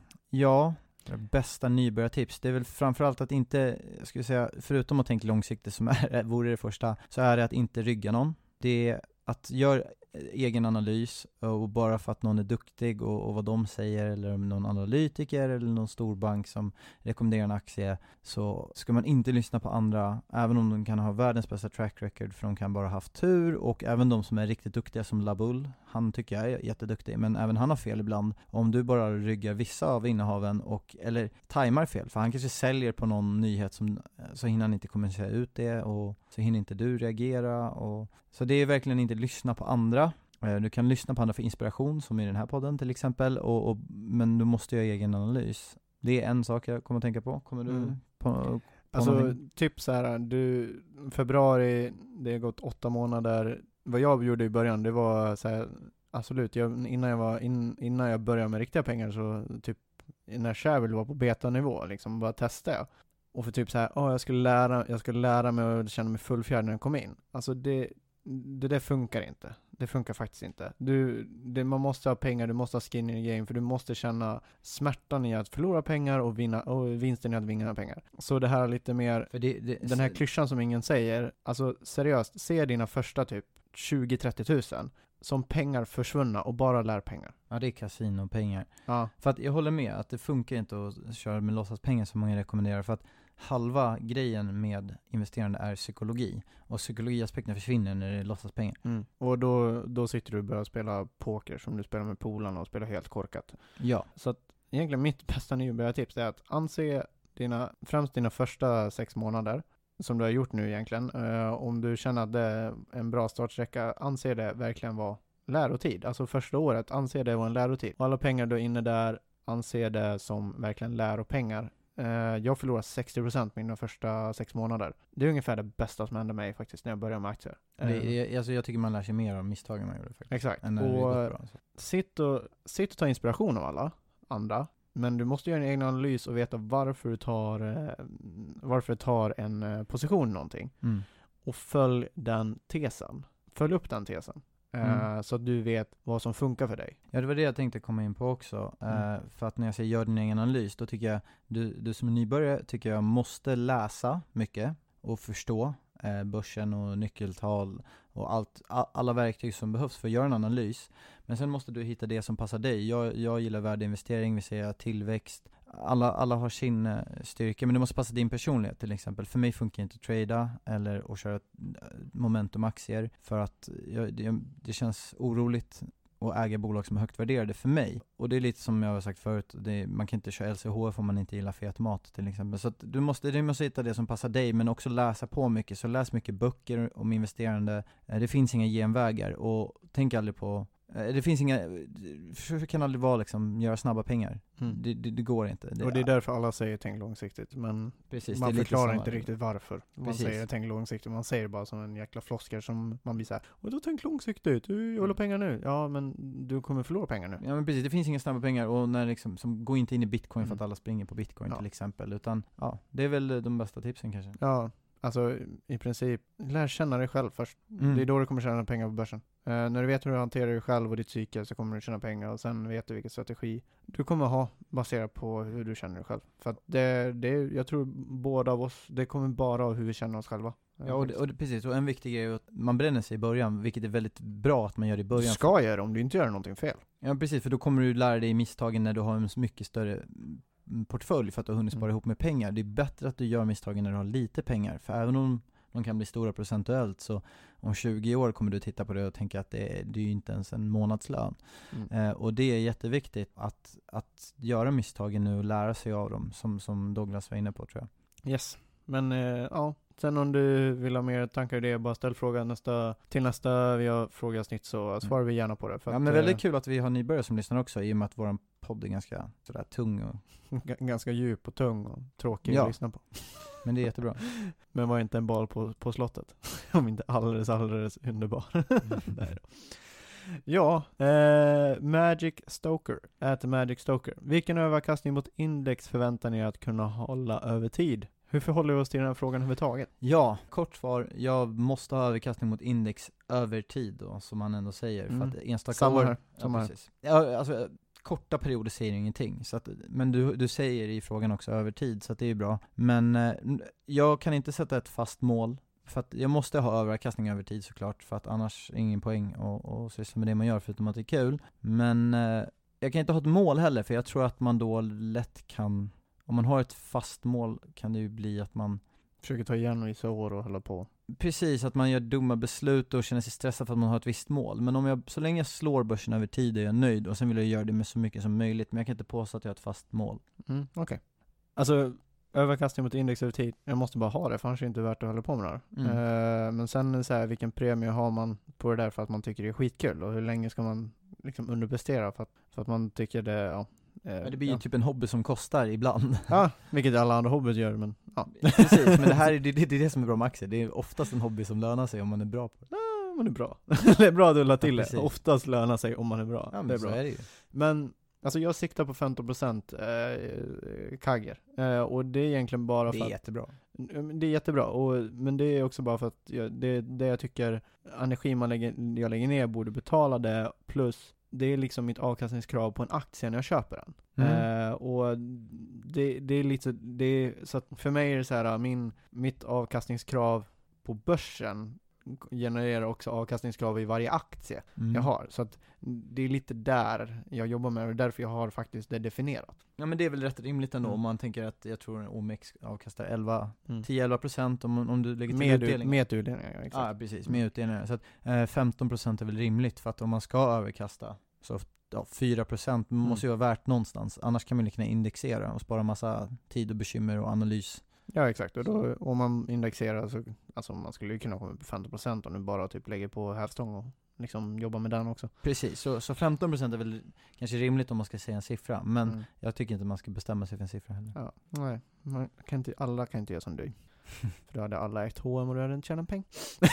ja, bästa nybörjartips. Det är väl framförallt att inte, jag skulle säga, förutom att tänka långsiktigt som är, vore det första, så är det att inte rygga någon. Det är att göra egen analys och bara för att någon är duktig och, och vad de säger eller om någon analytiker eller någon stor bank som rekommenderar en aktie, så ska man inte lyssna på andra, även om de kan ha världens bästa track record, för de kan bara ha haft tur, och även de som är riktigt duktiga som Labull, han tycker jag är jätteduktig, men även han har fel ibland. Om du bara ryggar vissa av innehaven och, eller tajmar fel, för han kanske säljer på någon nyhet som, så hinner han inte kommunicera ut det och så hinner inte du reagera, och så det är verkligen inte lyssna på andra. Du kan lyssna på andra för inspiration, som i den här podden till exempel, och, och, men du måste göra egen analys. Det är en sak jag kommer att tänka på. Kommer du Mm. på, på Alltså någonting? typ så här, du, februari, det har gått åtta månader. Vad jag gjorde i början, det var så här, absolut, jag, innan, jag var, in, innan jag började med riktiga pengar så typ, när Shareville var på beta-nivå, liksom bara testade jag. Och för typ så här, oh, jag skulle lära, jag skulle lära mig och känna mig fullfjärd när jag kom in. Alltså det, det där funkar inte. Det funkar faktiskt inte. Du, det, man måste ha pengar, du måste ha skin in the game, för du måste känna smärtan i att förlora pengar och, vinna, och vinsten i att vinna pengar. Så det här är lite mer, För det, det, den här klyschan som ingen säger, alltså seriöst, se dina första typ tjugo till trettio tusen som pengar försvunna och bara lär pengar. Ja, det är kasinopengar. Ja. För att jag håller med att det funkar inte att köra med låtsaspengar som många rekommenderar, för att halva grejen med investerande är psykologi, och psykologiaspekten försvinner när det är låtsaspengar. Mm. Och då, då sitter du och börjar spela poker som du spelar med polarna och spelar helt korkat. Ja. Så att egentligen mitt bästa nybörjartips är att anse dina, främst dina första sex månader som du har gjort nu egentligen. Uh, om du känner att det är en bra startsträcka, anse det verkligen vara lärotid. Alltså första året, anse det vara en lärotid. Och alla pengar du är inne där, anse det som verkligen läropengar. Uh, jag förlorar sextio procent mina första sex månader. Det är ungefär det bästa som hände mig faktiskt när jag började med aktier. Uh, Det, är- alltså jag tycker man lär sig mer av misstagen man gjorde faktiskt. exakt. Än när det Och gått bra. Så. sitt och, sitt och ta inspiration av alla andra. Men du måste göra en egen analys och veta varför du tar, eh, varför du tar en eh, position i någonting. Mm. Och följ den tesen. Följ upp den tesen. Eh, Mm. så att du vet vad som funkar för dig. Ja, det var det jag tänkte komma in på också. Mm. Eh, för att när jag säger gör din egen analys, då tycker jag, du, du som är nybörjare tycker jag måste läsa mycket och förstå eh, börsen och nyckeltal och allt, all, alla verktyg som behövs för att göra en analys. Men sen måste du hitta det som passar dig. Jag, jag gillar värdeinvestering, vi säger tillväxt. Alla, alla har sin eh, styrka, men det måste passa din personlighet till exempel. För mig funkar inte att trada eller att köra eh, momentumaktier, för att jag, det, det känns oroligt att äga bolag som är högt värderade för mig. Och det är lite som jag har sagt förut, det är, man kan inte köra L C H F om man inte gillar fet mat till exempel. Så att du måste, du måste hitta det som passar dig, men också läsa på mycket. Så läs mycket böcker om investerande. Eh, Det finns inga genvägar, och tänk aldrig på Det finns inga, det kan aldrig vara liksom göra snabba pengar. Mm. Det, det, det går inte. Det, och det är därför alla säger tänk långsiktigt. Men precis, man det är förklarar lite inte riktigt varför man Precis. säger tänk långsiktigt. Man säger bara som en jäkla floskar som man blir så här. Och då tänk långsiktigt, du håller Mm. pengar nu. Ja, men du kommer förlora pengar nu. Ja, men precis, det finns inga snabba pengar och när liksom, som går inte in i bitcoin för Mm. att alla springer på bitcoin Ja. till exempel, utan ja, det är väl de bästa tipsen kanske. Ja, alltså i princip lär känna dig själv först. Mm. Det är då du kommer tjäna pengar på börsen. Uh, när du vet hur du hanterar dig själv och ditt psyke så kommer du tjäna pengar och sen vet du vilken strategi du kommer ha baserat på hur du känner dig själv. För att det, det jag tror båda av oss, det kommer bara av hur vi känner oss själva. Ja, och, det, och det, precis, och en viktig grej är att man bränner sig i början, vilket är väldigt bra att man gör i Du början. ska göra det om du inte gör någonting fel. Ja, precis, för då kommer du lära dig misstagen när du har en mycket större portfölj för att du har hunnit spara Mm. ihop med pengar. Det är bättre att du gör misstagen när du har lite pengar, för även om de kan bli stora procentuellt så om tjugo år kommer du titta på det och tänka att det är, det är ju inte ens en månadslön. Mm. Eh, och det är jätteviktigt att, att göra misstagen nu och lära sig av dem, som, som Douglas var inne på, tror jag. Yes. Men eh, ja, sen om du vill ha mer tankar i det, bara ställ frågan nästa, till nästa vi har frågasnitt så svarar vi gärna på det. För Ja, att, men väldigt eh, kul att vi har nybörjare som lyssnar också, i och med att vår podd är ganska sådär tung och, g- ganska djup och tung och tråkig Ja. att lyssna på. men det är jättebra. Men var inte en bal på, på slottet. Om inte alldeles, alldeles underbar. Nej då. Ja, eh, Magic Stoker, äter Magic Stoker. Vilken överkastning mot index förväntar ni att kunna hålla över tid? Hur förhåller vi oss till den här frågan överhuvudtaget? Ja, kort svar, jag måste ha överkastning mot index över tid då, som man ändå säger. Mm. För att enstaka Samma år, här, samma ja, här. precis. Ja, alltså, korta perioder säger ingenting. Så att, men du, du säger i frågan också över tid, så att det är bra. Men eh, jag kan inte sätta ett fast mål. För att jag måste ha överkastning över tid såklart, för att annars är det ingen poäng att, att syssla med det man gör, förutom att det är kul. Men eh, jag kan inte ha ett mål heller, för jag tror att man då lätt kan, om man har ett fast mål kan det ju bli att man Försöker ta igen vissa år och hålla på. precis, att man gör dumma beslut och känner sig stressad för att man har ett visst mål. Men om jag, så länge jag slår börsen över tid är jag nöjd, och sen vill jag göra det med så mycket som möjligt. Men jag kan inte påstå att jag har ett fast mål. Mm, okej. Okay. Alltså, överkastning mot index över tid. Jag måste bara ha det, för annars är det inte värt att hålla på med det här. Mm. Eh, men sen så här, vilken premie har man på det där för att man tycker det är skitkul? Och hur länge ska man liksom underprestera för att, för att man tycker det, ja. Eh, Ja, det blir ju ja. typ en hobby som kostar ibland. Ja, vilket alla andra hobbys gör, men ja. Precis, men det här är det, det är det som är bra med aktier. Det är oftast en hobby som lönar sig om man är bra på det. Ja, man är bra. Det är bra att du la till Ja, det. precis. Oftast lönar sig om man är bra. Ja, men det är så bra. är det ju. Men alltså jag siktar på femton procent eh, kagger. Eh, och det är egentligen bara Det för är att jättebra. det är jättebra, och, men det är också bara för att jag, det, det jag tycker energi man lägger, jag lägger ner borde betala det, plus det är liksom mitt avkastningskrav på en aktie när jag köper den. Mm. Eh, och det, det är lite, det är, så att för mig är det så här, min, mitt avkastningskrav på börsen genererar också avkastningskrav i varje aktie Mm. jag har. Så att det är lite där jag jobbar med, och därför jag har faktiskt det definierat. Ja, men det är väl rätt rimligt ändå, Mm. om man tänker att jag tror O M X avkastar elva, Mm. tio till elva procent om, om du lägger till Med, utdelning. med utdelningar, ja, exakt. Ja, precis, med utdelningar. Så att eh, femton procent är väl rimligt, för att om man ska överkasta så ja, fyra procent Mm. måste ju vara värt någonstans. Annars kan man lika gärna indexera och spara massa tid och bekymmer och analys. Ja, exakt. Och då, om man indexerar så, alltså man skulle ju kunna komma upp på femtio procent om du bara typ lägger på hävstång och liksom jobbar med den också. Precis, så, så femton procent är väl kanske rimligt om man ska säga en siffra. Men Mm. jag tycker inte man ska bestämma sig för en siffra heller. Ja, nej. Man kan inte, alla kan inte göra som du. För då hade alla ett H M och du hade inte tjänat en peng.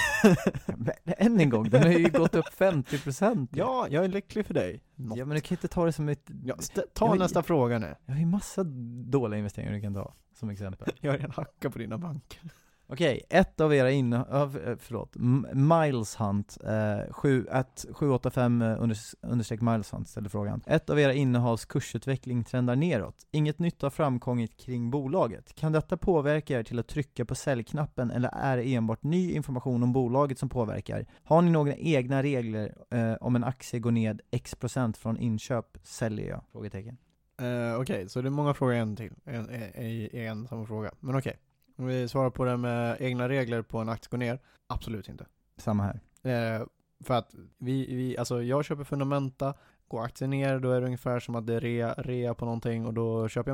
Men, än en gång, den har ju gått upp femtio procent. Ja, jag är lycklig för dig. Ja, men du kan inte ta det som ett... Ja, st- ta Jag har- nästa fråga nu. Jag har ju massa dåliga investeringar du kan ta, som exempel. Jag har redan hackat på dina banker. Okej, ett av era innehav, äh, förlåt, M- Miles Hunt, eh, sju, ett, sju åtta fem eh, unders- understreck Miles Hunt ställer frågan. Ett av era innehavs kursutveckling trendar neråt. Inget nytt har framkommit kring bolaget. Kan detta påverka er till att trycka på säljknappen, eller är det enbart ny information om bolaget som påverkar? Har ni några egna regler eh, om en aktie går ned x procent från inköp, säljer jag? Frågetecken. Uh, okej, okay, så det är många frågor en till. En, en, en samma fråga. Men okej. Okay. Om vi svarar på det med egna regler på en aktie går ner. Absolut inte. Samma här. Eh, för att vi, vi, alltså jag köper fundamenta, går aktien ner, då är det ungefär som att det är rea, rea på någonting och då köper jag mer.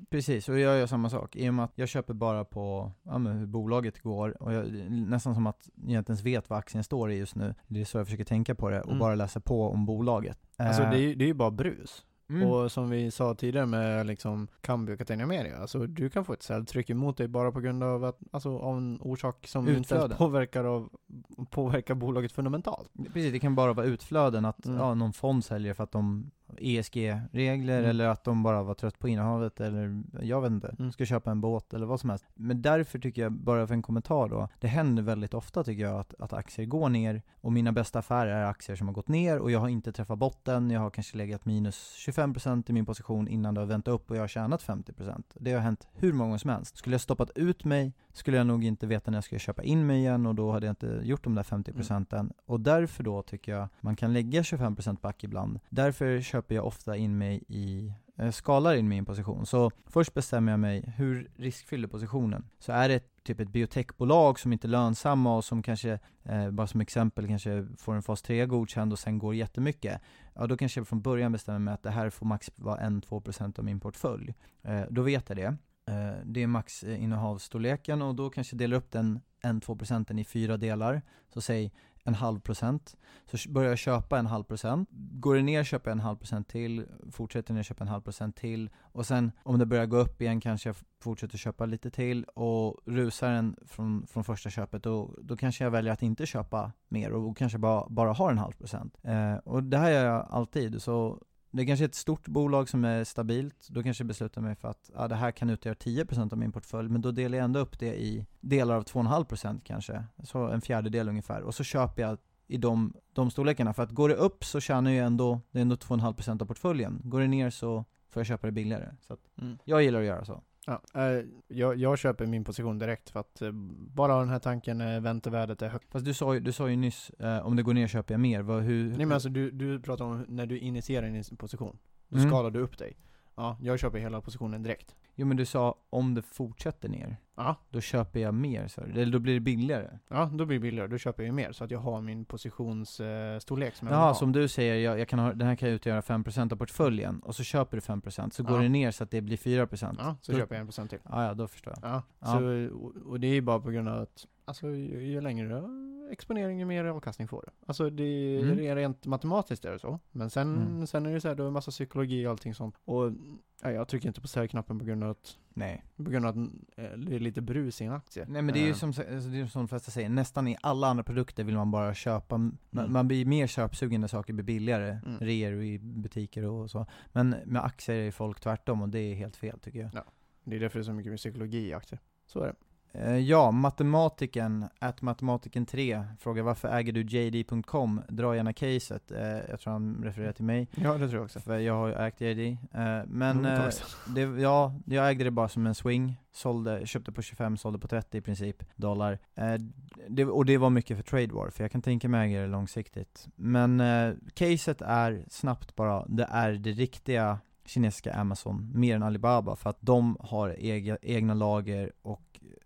Precis, och jag gör samma sak. I och med att jag köper bara på ja, men hur bolaget går. Och jag, nästan som att jag inte ens vet vad aktien står i just nu. Det är så jag försöker tänka på det. Och Mm. bara läsa på om bolaget. Alltså Eh, det är ju det är ju bara brus. mm. Och som vi sa tidigare med liksom Kambi och Catena Media, alltså du kan få ett säljtryck emot dig bara på grund av att, alltså av en orsak som inte Utflöde. ens påverkar, av, påverkar bolaget fundamentalt. Precis, det kan bara vara utflöden att Mm. ja, någon fond säljer för att de E S G-regler Mm. eller att de bara var trött på innehavet eller jag vet inte, Mm. ska köpa en båt eller vad som helst. Men därför tycker jag, bara för en kommentar då, det händer väldigt ofta tycker jag att, att aktier går ner och mina bästa affärer är aktier som har gått ner och jag har inte träffat botten, jag har kanske legat minus tjugofem procent i min position innan det har vänt upp och jag har tjänat femtio procent. Det har hänt hur många som helst. Skulle jag stoppat ut mig skulle jag nog inte veta när jag skulle köpa in mig igen och då hade jag inte gjort de där femtio procenten. Mm. Och därför då tycker jag man kan lägga tjugofem procent back ibland. Därför köper jag ofta in mig i eh, skalar in min position. Så först bestämmer jag mig hur riskfylld är positionen. Så är det typ ett biotechbolag som inte är lönsamma och som kanske, eh, bara som exempel, kanske får en fas tre godkänd och sen går jättemycket. Ja, då kanske jag från början bestämmer mig att det här får max vara en till två procent av min portfölj. Eh, då vet jag det. Eh, det är max eh, innehavsstorleken och då kanske jag delar upp den en till två procenten i fyra delar. Så säg en halv procent. Så börjar jag köpa en halv procent. Går det ner köper jag en halv procent till. Fortsätter ner köpa en halv procent till. Och sen om det börjar gå upp igen kanske jag fortsätter köpa lite till. Och rusar den från, från första köpet då, då kanske jag väljer att inte köpa mer. Och kanske bara, bara har en halv procent. Eh, och det här gör jag alltid. Så det är kanske ett stort bolag som är stabilt. Då kanske jag beslutar mig för att ja, det här kan utgöra tio procent av min portfölj. Men då delar jag ändå upp det i delar av två komma fem procent kanske. Så en fjärdedel ungefär. Och så köper jag i de, de storlekarna. För att går det upp så tjänar jag ändå, det är ändå två komma fem procent av portföljen. Går det ner så får jag köpa det billigare. Så att Mm. jag gillar att göra så. Ja, eh, jag, jag köper min position direkt för att eh, bara den här tanken eh, väntevärdet är högt. Fast du sa ju, du sa ju nyss, eh, om det går ner köper jag mer. Vad, hur, Nej men alltså du, du pratar om när du initierar din position. Då Mm. skalar du upp dig. Ja, jag köper hela positionen direkt. Jo men du sa om det fortsätter ner. Ja, Då köper jag mer. Så, eller då blir det billigare. ja då blir det billigare. Då köper jag ju mer så att jag har min positionsstorlek eh, storlek som jag vill Ja, ha. som du säger, jag, jag kan ha, den här kan utgöra fem procent av portföljen. Och så köper du fem procent. Så går Ja. det ner så att det blir fyra procent. Ja, så då, köper jag en procent till. Ja, ja, då förstår jag. Ja, Ja. Så, och, och det är ju bara på grund av att alltså, ju, ju längre exponering ju mer avkastning får du. Alltså det, Mm. det är rent matematiskt är det så. Men sen, Mm. sen är det så här, du har en massa psykologi och allting sånt. Och ja, jag trycker inte på säljknappen på grund av att Nej. på grund av att eh, det är lite brus i en aktie. Nej men det är ju Eh, som, alltså, det är ju som de flesta säger, nästan i alla andra produkter vill man bara köpa, man, Mm. man blir mer köpsugen när saker blir billigare, Mm. reor i butiker och så. Men med aktier är folk tvärtom och det är helt fel tycker jag. Det är därför det är så mycket med psykologi i aktier. Så är det. Eh, Ja, matematiken, at matematiken tre, frågar varför äger du J D punkt com? Dra gärna caset, eh, jag tror han refererar till mig. Ja, det tror jag också. För jag har ju ägt J D. Eh, men Mm, ett tag eh, sedan. det, ja, jag ägde det bara som en swing. Sålde, köpte på tjugofem, sålde på trettio i princip dollar. Eh, det, och det var mycket för trade war, för jag kan tänka mig äga det långsiktigt. Men eh, caset är snabbt bara, det är det riktiga kinesiska Amazon, mer än Alibaba, för att de har ega, egna lager och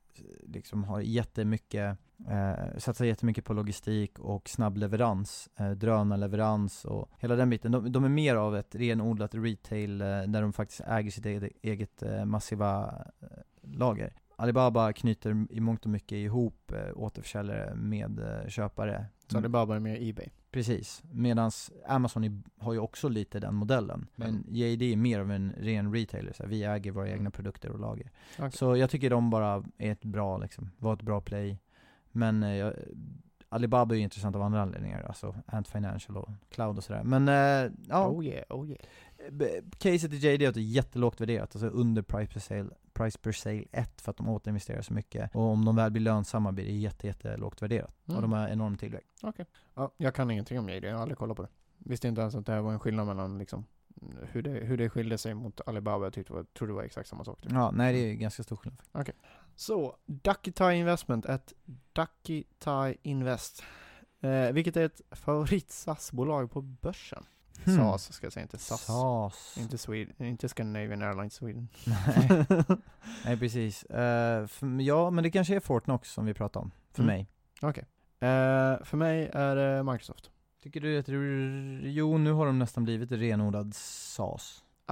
liksom har jättemycket eh, satsar jättemycket på logistik och snabb leverans, eh, drönarleverans och hela den biten. De, de är mer av ett renodlat retail eh, där de faktiskt äger sitt eget, eget eh, massiva eh, lager. Alibaba knyter i mångt och mycket ihop eh, återförsäljare med eh, köpare. Så Mm. det bara bara med eBay. Precis, medan Amazon i, har ju också lite den modellen. Men Mm. J D är mer av en ren retailer, så här, vi äger våra Mm. egna produkter och lager. Okay. Så jag tycker de bara är ett bra, liksom, var ett bra play. Men eh, jag, Alibaba är ju intressant av andra anledningar, alltså Ant Financial och Cloud och sådär. Men eh, ja, Oh yeah, oh yeah. B- caset i J D är att det är jättelågt värderat, alltså under price per sale, price per sale ett, för att de återinvesterar så mycket. Och om de väl blir lönsamma blir det jätte, jätte lågt värderat. Mm. Och de har enorm tillväxt. Ja, jag kan ingenting om J D, jag har aldrig kollat på det. Visste inte ens att det här var en skillnad mellan liksom hur det, hur det skilde sig mot Alibaba. Jag tyckte det var, trodde det var exakt samma sak. Typ. Ja, nej det är ganska stor skillnad. Så, Ducky Thai Investment, ett Ducky Thai Invest. Eh, vilket är ett favorit S A S-bolag på börsen. Hmm. S A S ska jag säga, inte S A S. S A S. Inte Sweden, inte Scandinavian Airlines Sweden. Nej. Nej, precis. Uh, för, ja, men det kanske är Fortnox som vi pratar om, för Mm. mig. Okej. Eh, för mig är det Microsoft. Tycker du att det, jo, nu har de nästan blivit renodlad S A S. Alltså,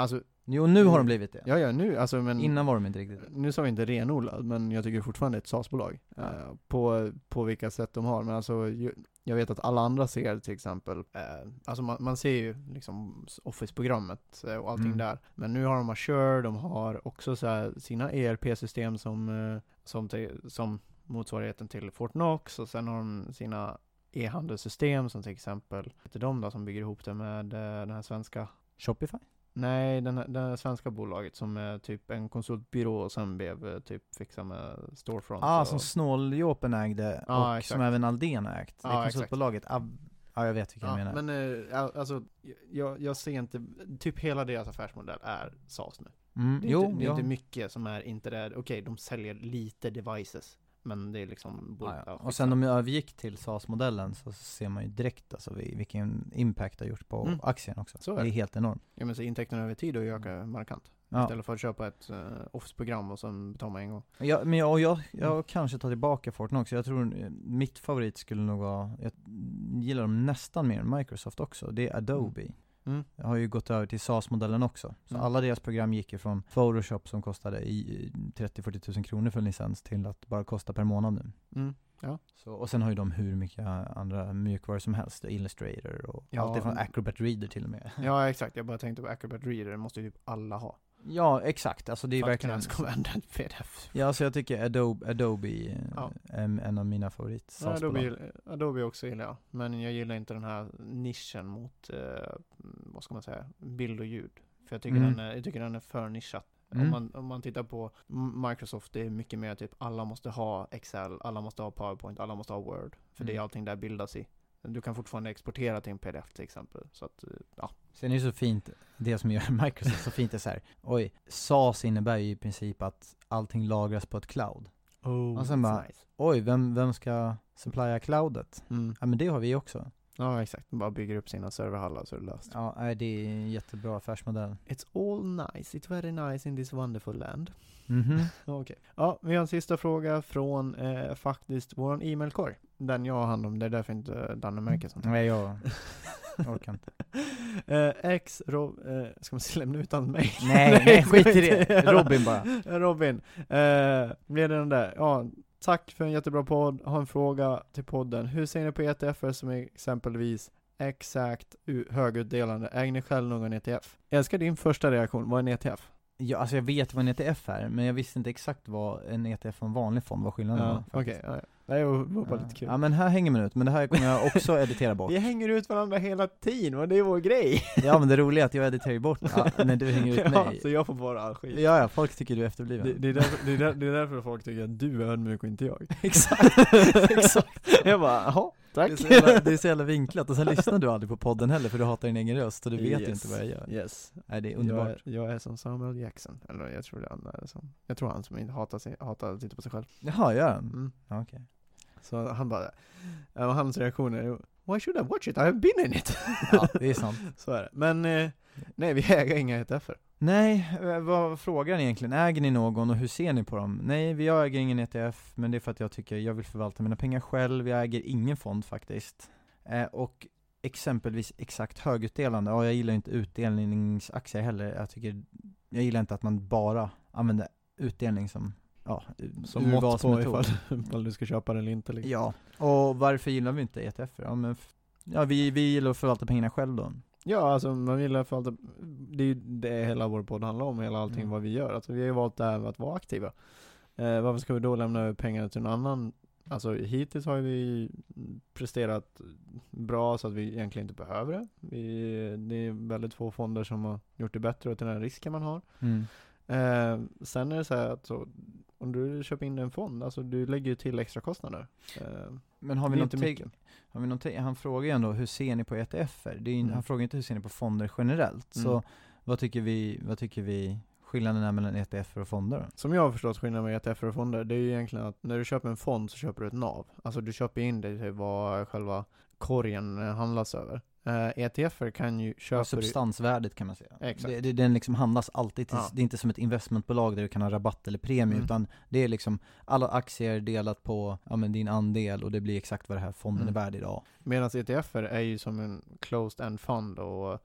Jo, nu har de blivit det. Ja, ja, nu, alltså men... Innan var de inte riktigt det. Nu sa vi inte renodlad, men jag tycker fortfarande ett SaaS-bolag. Ja. Eh, på, på vilka sätt de har. Men alltså, ju, jag vet att alla andra ser till exempel, eh, alltså man, man ser ju liksom Office-programmet eh, och allting Mm. där. Men nu har de Azure, de har också så här sina E R P-system som, eh, som, till, som motsvarigheten till Fortnox, och sen har de sina e-handelssystem som till exempel, heter de då som bygger ihop det med eh, den här svenska. Shopify? Nej, den här, det här svenska bolaget som är typ en konsultbyrå och sen blev eh, typ fixa med storefront. Ja, ah, och... som Snåljåpen ägde Ja, och exakt. som även Aldén ägt. Det Ja, konsultbolaget. Ja, ah, jag vet vilka Ja, jag menar. men eh, alltså, jag, jag ser inte, typ hela deras affärsmodell är SaaS nu. Mm, Det är, jo, inte, det är ja. inte mycket som är inte det. Okej, okay, de säljer lite devices, men det är liksom... Ah, ja. Och sen de övergick till SaaS-modellen så ser man ju direkt alltså vilken impact det har gjort på Mm. aktien också. Så är det är det. helt enormt. Ja, men så intäkterna över tid har ju ökat markant. Ja. Istället för att köpa ett uh, Office-program och sen betala med en gång. Ja, men jag, och jag, jag kanske tar tillbaka Fortnox. Jag tror eh, mitt favorit skulle nog vara, jag gillar dem nästan mer än Microsoft också. Det är Adobe. Mm. Jag har ju gått över till SaaS-modellen också. Så Mm. alla deras program gick ju från Photoshop som kostade i trettio till fyrtio tusen kronor för en licens till att bara kosta per månad nu. Mm. Ja. Så, och sen har ju de hur mycket andra mjukvaror som helst. Illustrator och Ja. allt ifrån Acrobat Reader till och med. Ja, exakt. Jag bara tänkte på Acrobat Reader. Det måste ju typ alla ha. Ja, exakt. Alltså det är För att verkligen... kunna ens använda ett P D F. Ja, så jag tycker Adobe, Adobe Ja. är en av mina favorit Ja, Adobe, SaaS-bolag. Adobe också gillar jag. Men jag gillar inte den här nischen mot, eh, vad ska man säga, bild och ljud. För jag tycker, Mm. den, är, jag tycker den är för nischad. Mm. Om, man, om man tittar på Microsoft, det är mycket mer typ alla måste ha Excel, alla måste ha PowerPoint, alla måste ha Word. För Mm. det är allting där bildas i. Du kan fortfarande exportera till en P D F till exempel. Så att, eh, ja. Sen är det så fint, det som gör Microsoft så fint är så här. Oj, SaaS innebär ju i princip att allting lagras på ett cloud. Oh, Och sen bara- nice. Oj, vem, vem ska supplya cloudet? Mm. Ja, men det har vi också. Ja, exakt. De bara bygger upp sina serverhallar så är det löst. Ja, nej, det är en jättebra affärsmodell. It's all nice. It's very nice in this wonderful land. Mhm. Okej. Ja, vi har en sista fråga från eh, faktiskt våran e-mailkorg. Den jag har hand om, det är därför inte Danne märker sånt. Nej, jag orkar inte. eh, X, Rob, eh, ska man se lämna ut hans mig? Nej, nej, skit i det. Robin bara. Robin, eh, blev det den där? Ja, tack för en jättebra podd. Har en fråga till podden. Hur ser ni på E T F som exempelvis exakt u- högutdelande? Äger ni själv någon E T F? Jag älskar din första reaktion. Vad är en E T F? Ja, alltså jag vet vad en E T F är, men jag visste inte exakt vad en E T F och en vanlig fond var skillnaden Ja, var. okej. faktiskt. Ja, ja. Det var bara lite kul. Ja, men här hänger man ut, men det här kommer jag också editera bort. Vi hänger ut varandra hela tiden och det är vår grej. Ja, men det roliga är att jag editerar ju bort ja, när du hänger ut Ja, mig. så jag får bara all skit. Ja, ja, folk tycker du är efterbliven. Det, det, är därför, det, är där, det är därför folk tycker att du är ödmjuk och inte jag. Exakt, exakt. Jag bara, jaha, tack. Det är, så jävla, det är så jävla vinklat, och sen lyssnar du aldrig på podden heller för du hatar din egen röst och du vet ju Yes. inte vad jag gör. Yes. Nej, det är Jag underbart. är, jag är som Samuel Jackson. Eller jag tror det andra är som. Jag tror han som inte hatar, sig, hatar att titta på sig själv. Jaha, gör han? Mm. Ja, okej. Så han bara, och hans reaktion är, why should I watch it? I have been in it. Ja, det är sant. Så är det. Men eh, nej, vi äger inga E T F-er. Nej, eh, vad frågar ni egentligen? Äger ni någon och hur ser ni på dem? Nej, vi äger ingen E T F, men det är för att jag tycker jag vill förvalta mina pengar själv. Jag äger ingen fond faktiskt. Eh, och exempelvis exakt högutdelande, ja, jag gillar inte utdelningsaktier heller. Jag tycker, jag gillar inte att man bara använder utdelning som, ja, Som mått på urvalsmetod. ifall, ifall du ska köpa den eller inte. Liksom. Ja, och varför gillar vi inte E T F? Ja, men f- ja, vi, vi gillar att förvalta pengarna själv då. Ja, alltså man vill i alla fall, det är ju det hela vår podd handlar om, hela allting Mm. vad vi gör. Alltså vi har ju valt det här med att vara aktiva. Eh, varför ska vi då lämna över pengarna till någon annan? Alltså hittills har vi presterat bra så att vi egentligen inte behöver det. Vi, det är väldigt få fonder som har gjort det bättre till den risken man har. Mm. Eh, sen är det så här att så, om du köper in en fond, alltså du lägger ju till extra kostnader. Eh, Men har vi det är något inte te- mycket. har vi något te- han frågar ju ändå, hur ser ni på E T F-er? Det är ju, Mm. Han frågar inte hur ser ni på fonder generellt. Mm. Så vad tycker vi, vad tycker vi skillnaden är mellan E T F och fonder då? Som jag har förstått skillnaden med E T F och fonder, det är ju egentligen att när du köper en fond så köper du ett N A V. Alltså du köper in det till vad själva korgen eh, handlas över. Uh, E T F-er kan ju köpa... Ja, substansvärdet kan man säga. Exakt. Det, det, den liksom handlas alltid till, Ja. det är inte som ett investmentbolag där du kan ha rabatt eller premie, Mm. utan det är liksom alla aktier delat på, ja, men din andel, och det blir exakt vad det här fonden Mm. är värd idag. Medan E T F-er är ju som en closed end fund och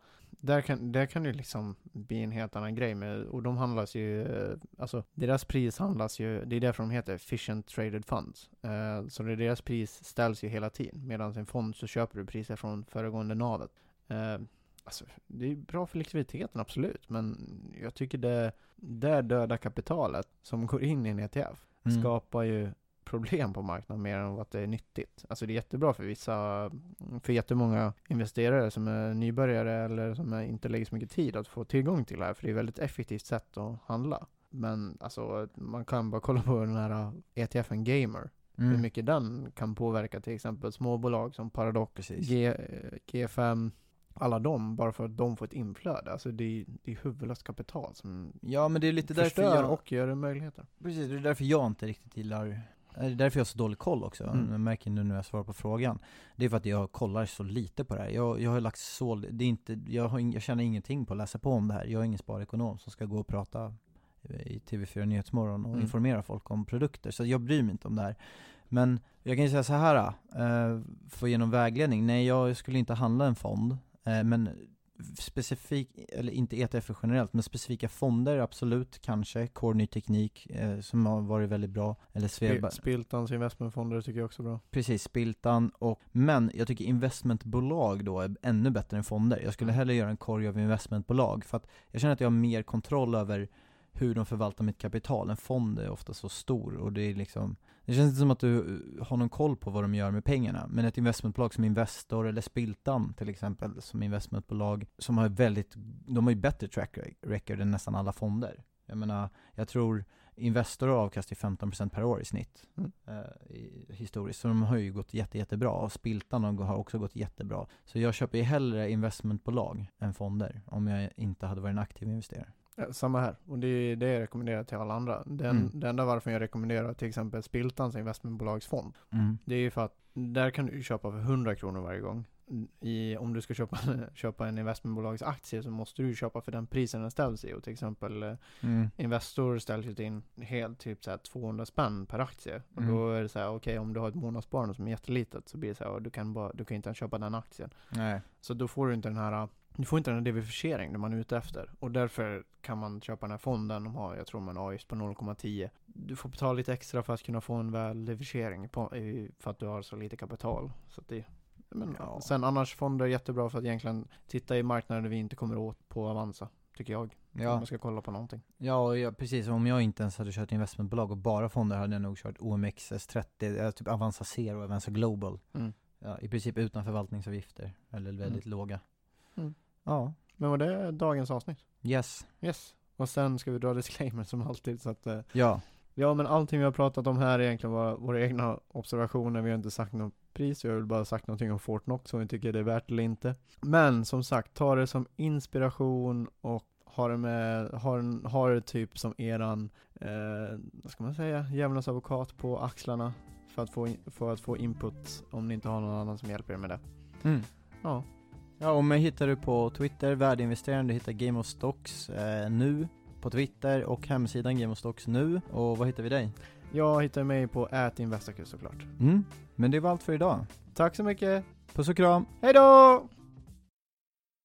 där kan, där kan det liksom bli en helt annan grej med, och de handlas ju, alltså deras pris handlas ju, det är därför de heter efficient traded funds. Uh, så det, deras pris ställs ju hela tiden, medan en fond så köper du priser från föregående navet. Uh, alltså, det är bra för likviditeten, absolut, men jag tycker det, det döda kapitalet som går in i en E T F mm. skapar ju problem på marknaden mer än att det är nyttigt. Alltså det är jättebra för vissa, för jättemånga investerare som är nybörjare eller som är, inte lägger så mycket tid att få tillgång till det här, för det är ett väldigt effektivt sätt att handla. Men alltså man kan bara kolla på den här E T F:en Gamer. Mm. Hur mycket den kan påverka till exempel småbolag som Paradox, G, G fem, alla dem, bara för att de får ett inflöde. Alltså det är, det är huvudlöst kapital som ja, men det är lite därför förstör jag, och gör det möjligheter. Precis, det är därför jag inte riktigt gillar. Det är därför jag har så dålig koll också. Mm. Jag märker nu när jag svarar på frågan. Det är för att jag kollar så lite på det här. Jag, jag har lagt så, det är inte, jag, har, jag känner ingenting på att läsa på om det här. Jag är ingen sparekonom som ska gå och prata i T V fyra Nyhetsmorgon och mm. informera folk om produkter. Så jag bryr mig inte om det här. Men jag kan ju säga så här, äh, för genom vägledning. Nej, jag skulle inte handla en fond. Äh, men specifik, eller inte E T F generellt, men specifika fonder absolut, kanske Core Ny Teknik eh, som har varit väldigt bra, eller Sveba. Spiltans investmentfonder tycker jag också är bra. Precis, Spiltan, och men jag tycker investmentbolag då är ännu bättre än fonder. Jag skulle hellre göra en korg av investmentbolag, för att jag känner att jag har mer kontroll över hur de förvaltar mitt kapital. En fond är ofta så stor, och det är liksom, det känns inte som att du har någon koll på vad de gör med pengarna. Men ett investmentbolag som Investor eller Spiltan till exempel, som investmentbolag som har väldigt, de har ju bättre track record än nästan alla fonder. Jag menar, jag tror Investor avkastar femton procent per år i snitt mm. eh, i, historiskt. Så de har ju gått jätte, jättebra, och Spiltan har också gått jättebra. Så jag köper ju hellre investmentbolag än fonder om jag inte hade varit en aktiv investerare. Ja, samma här. Och det är det jag rekommenderar till alla andra. Den, mm. det enda varför jag rekommenderar till exempel Spiltans investmentbolagsfond. Mm. Det är ju för att där kan du köpa för hundra kronor varje gång. I, om du ska köpa, köpa en investmentbolagsaktie så måste du köpa för den prisen den ställs i. Och till exempel mm. Investor ställs ju in helt typ så här tvåhundra spänn per aktie. Och mm. då är det så här, okej, okay, om du har ett månadssparande som är jättelitet så blir det så här, du kan bara, du kan inte ens köpa den aktien. Nej. Så då får du inte den här Du får inte den diversifiering man är ute efter. Och därför kan man köpa den här fonden. De har, jag tror man har just på noll komma tio. Du får betala lite extra för att kunna få en väl diversifiering på, för att du har så lite kapital. Så att det, men, ja. Sen annars fonder är jättebra för att egentligen titta i marknader vi inte kommer åt på Avanza, tycker jag. Ja. Om man ska kolla på någonting. Ja, ja, precis. Om jag inte ens hade kört investmentbolag och bara fonder hade jag nog kört O M X S trettio, typ Avanza Zero, Avanza Global. Mm. Ja, i princip utan förvaltningsavgifter. Eller väldigt mm. låga. Mm. Ja. Men var det dagens avsnitt? Yes. Yes. Och sen ska vi dra disclaimer som alltid. Så att, ja. Ja, men allting vi har pratat om här är egentligen var våra egna observationer. Vi har inte sagt något pris. Vi har väl bara sagt någonting om Fortnox som vi tycker det är värt eller inte. Men som sagt, ta det som inspiration och ha det med, ha, en, ha det typ som eran, eh, vad ska man säga, djävulens advokat på axlarna för att, få in, för att få input om ni inte har någon annan som hjälper er med det. Mm. Ja. Ja, och mig hittar du på Twitter, värdeinvesteraren, du hittar Game of Stocks eh, nu på Twitter och hemsidan Game of Stocks nu. Och vad hittar vi dig? Jag hittar mig på ätinvestarkurs såklart. Mm. Men det var allt för idag. Tack så mycket. Puss och kram. Hej då!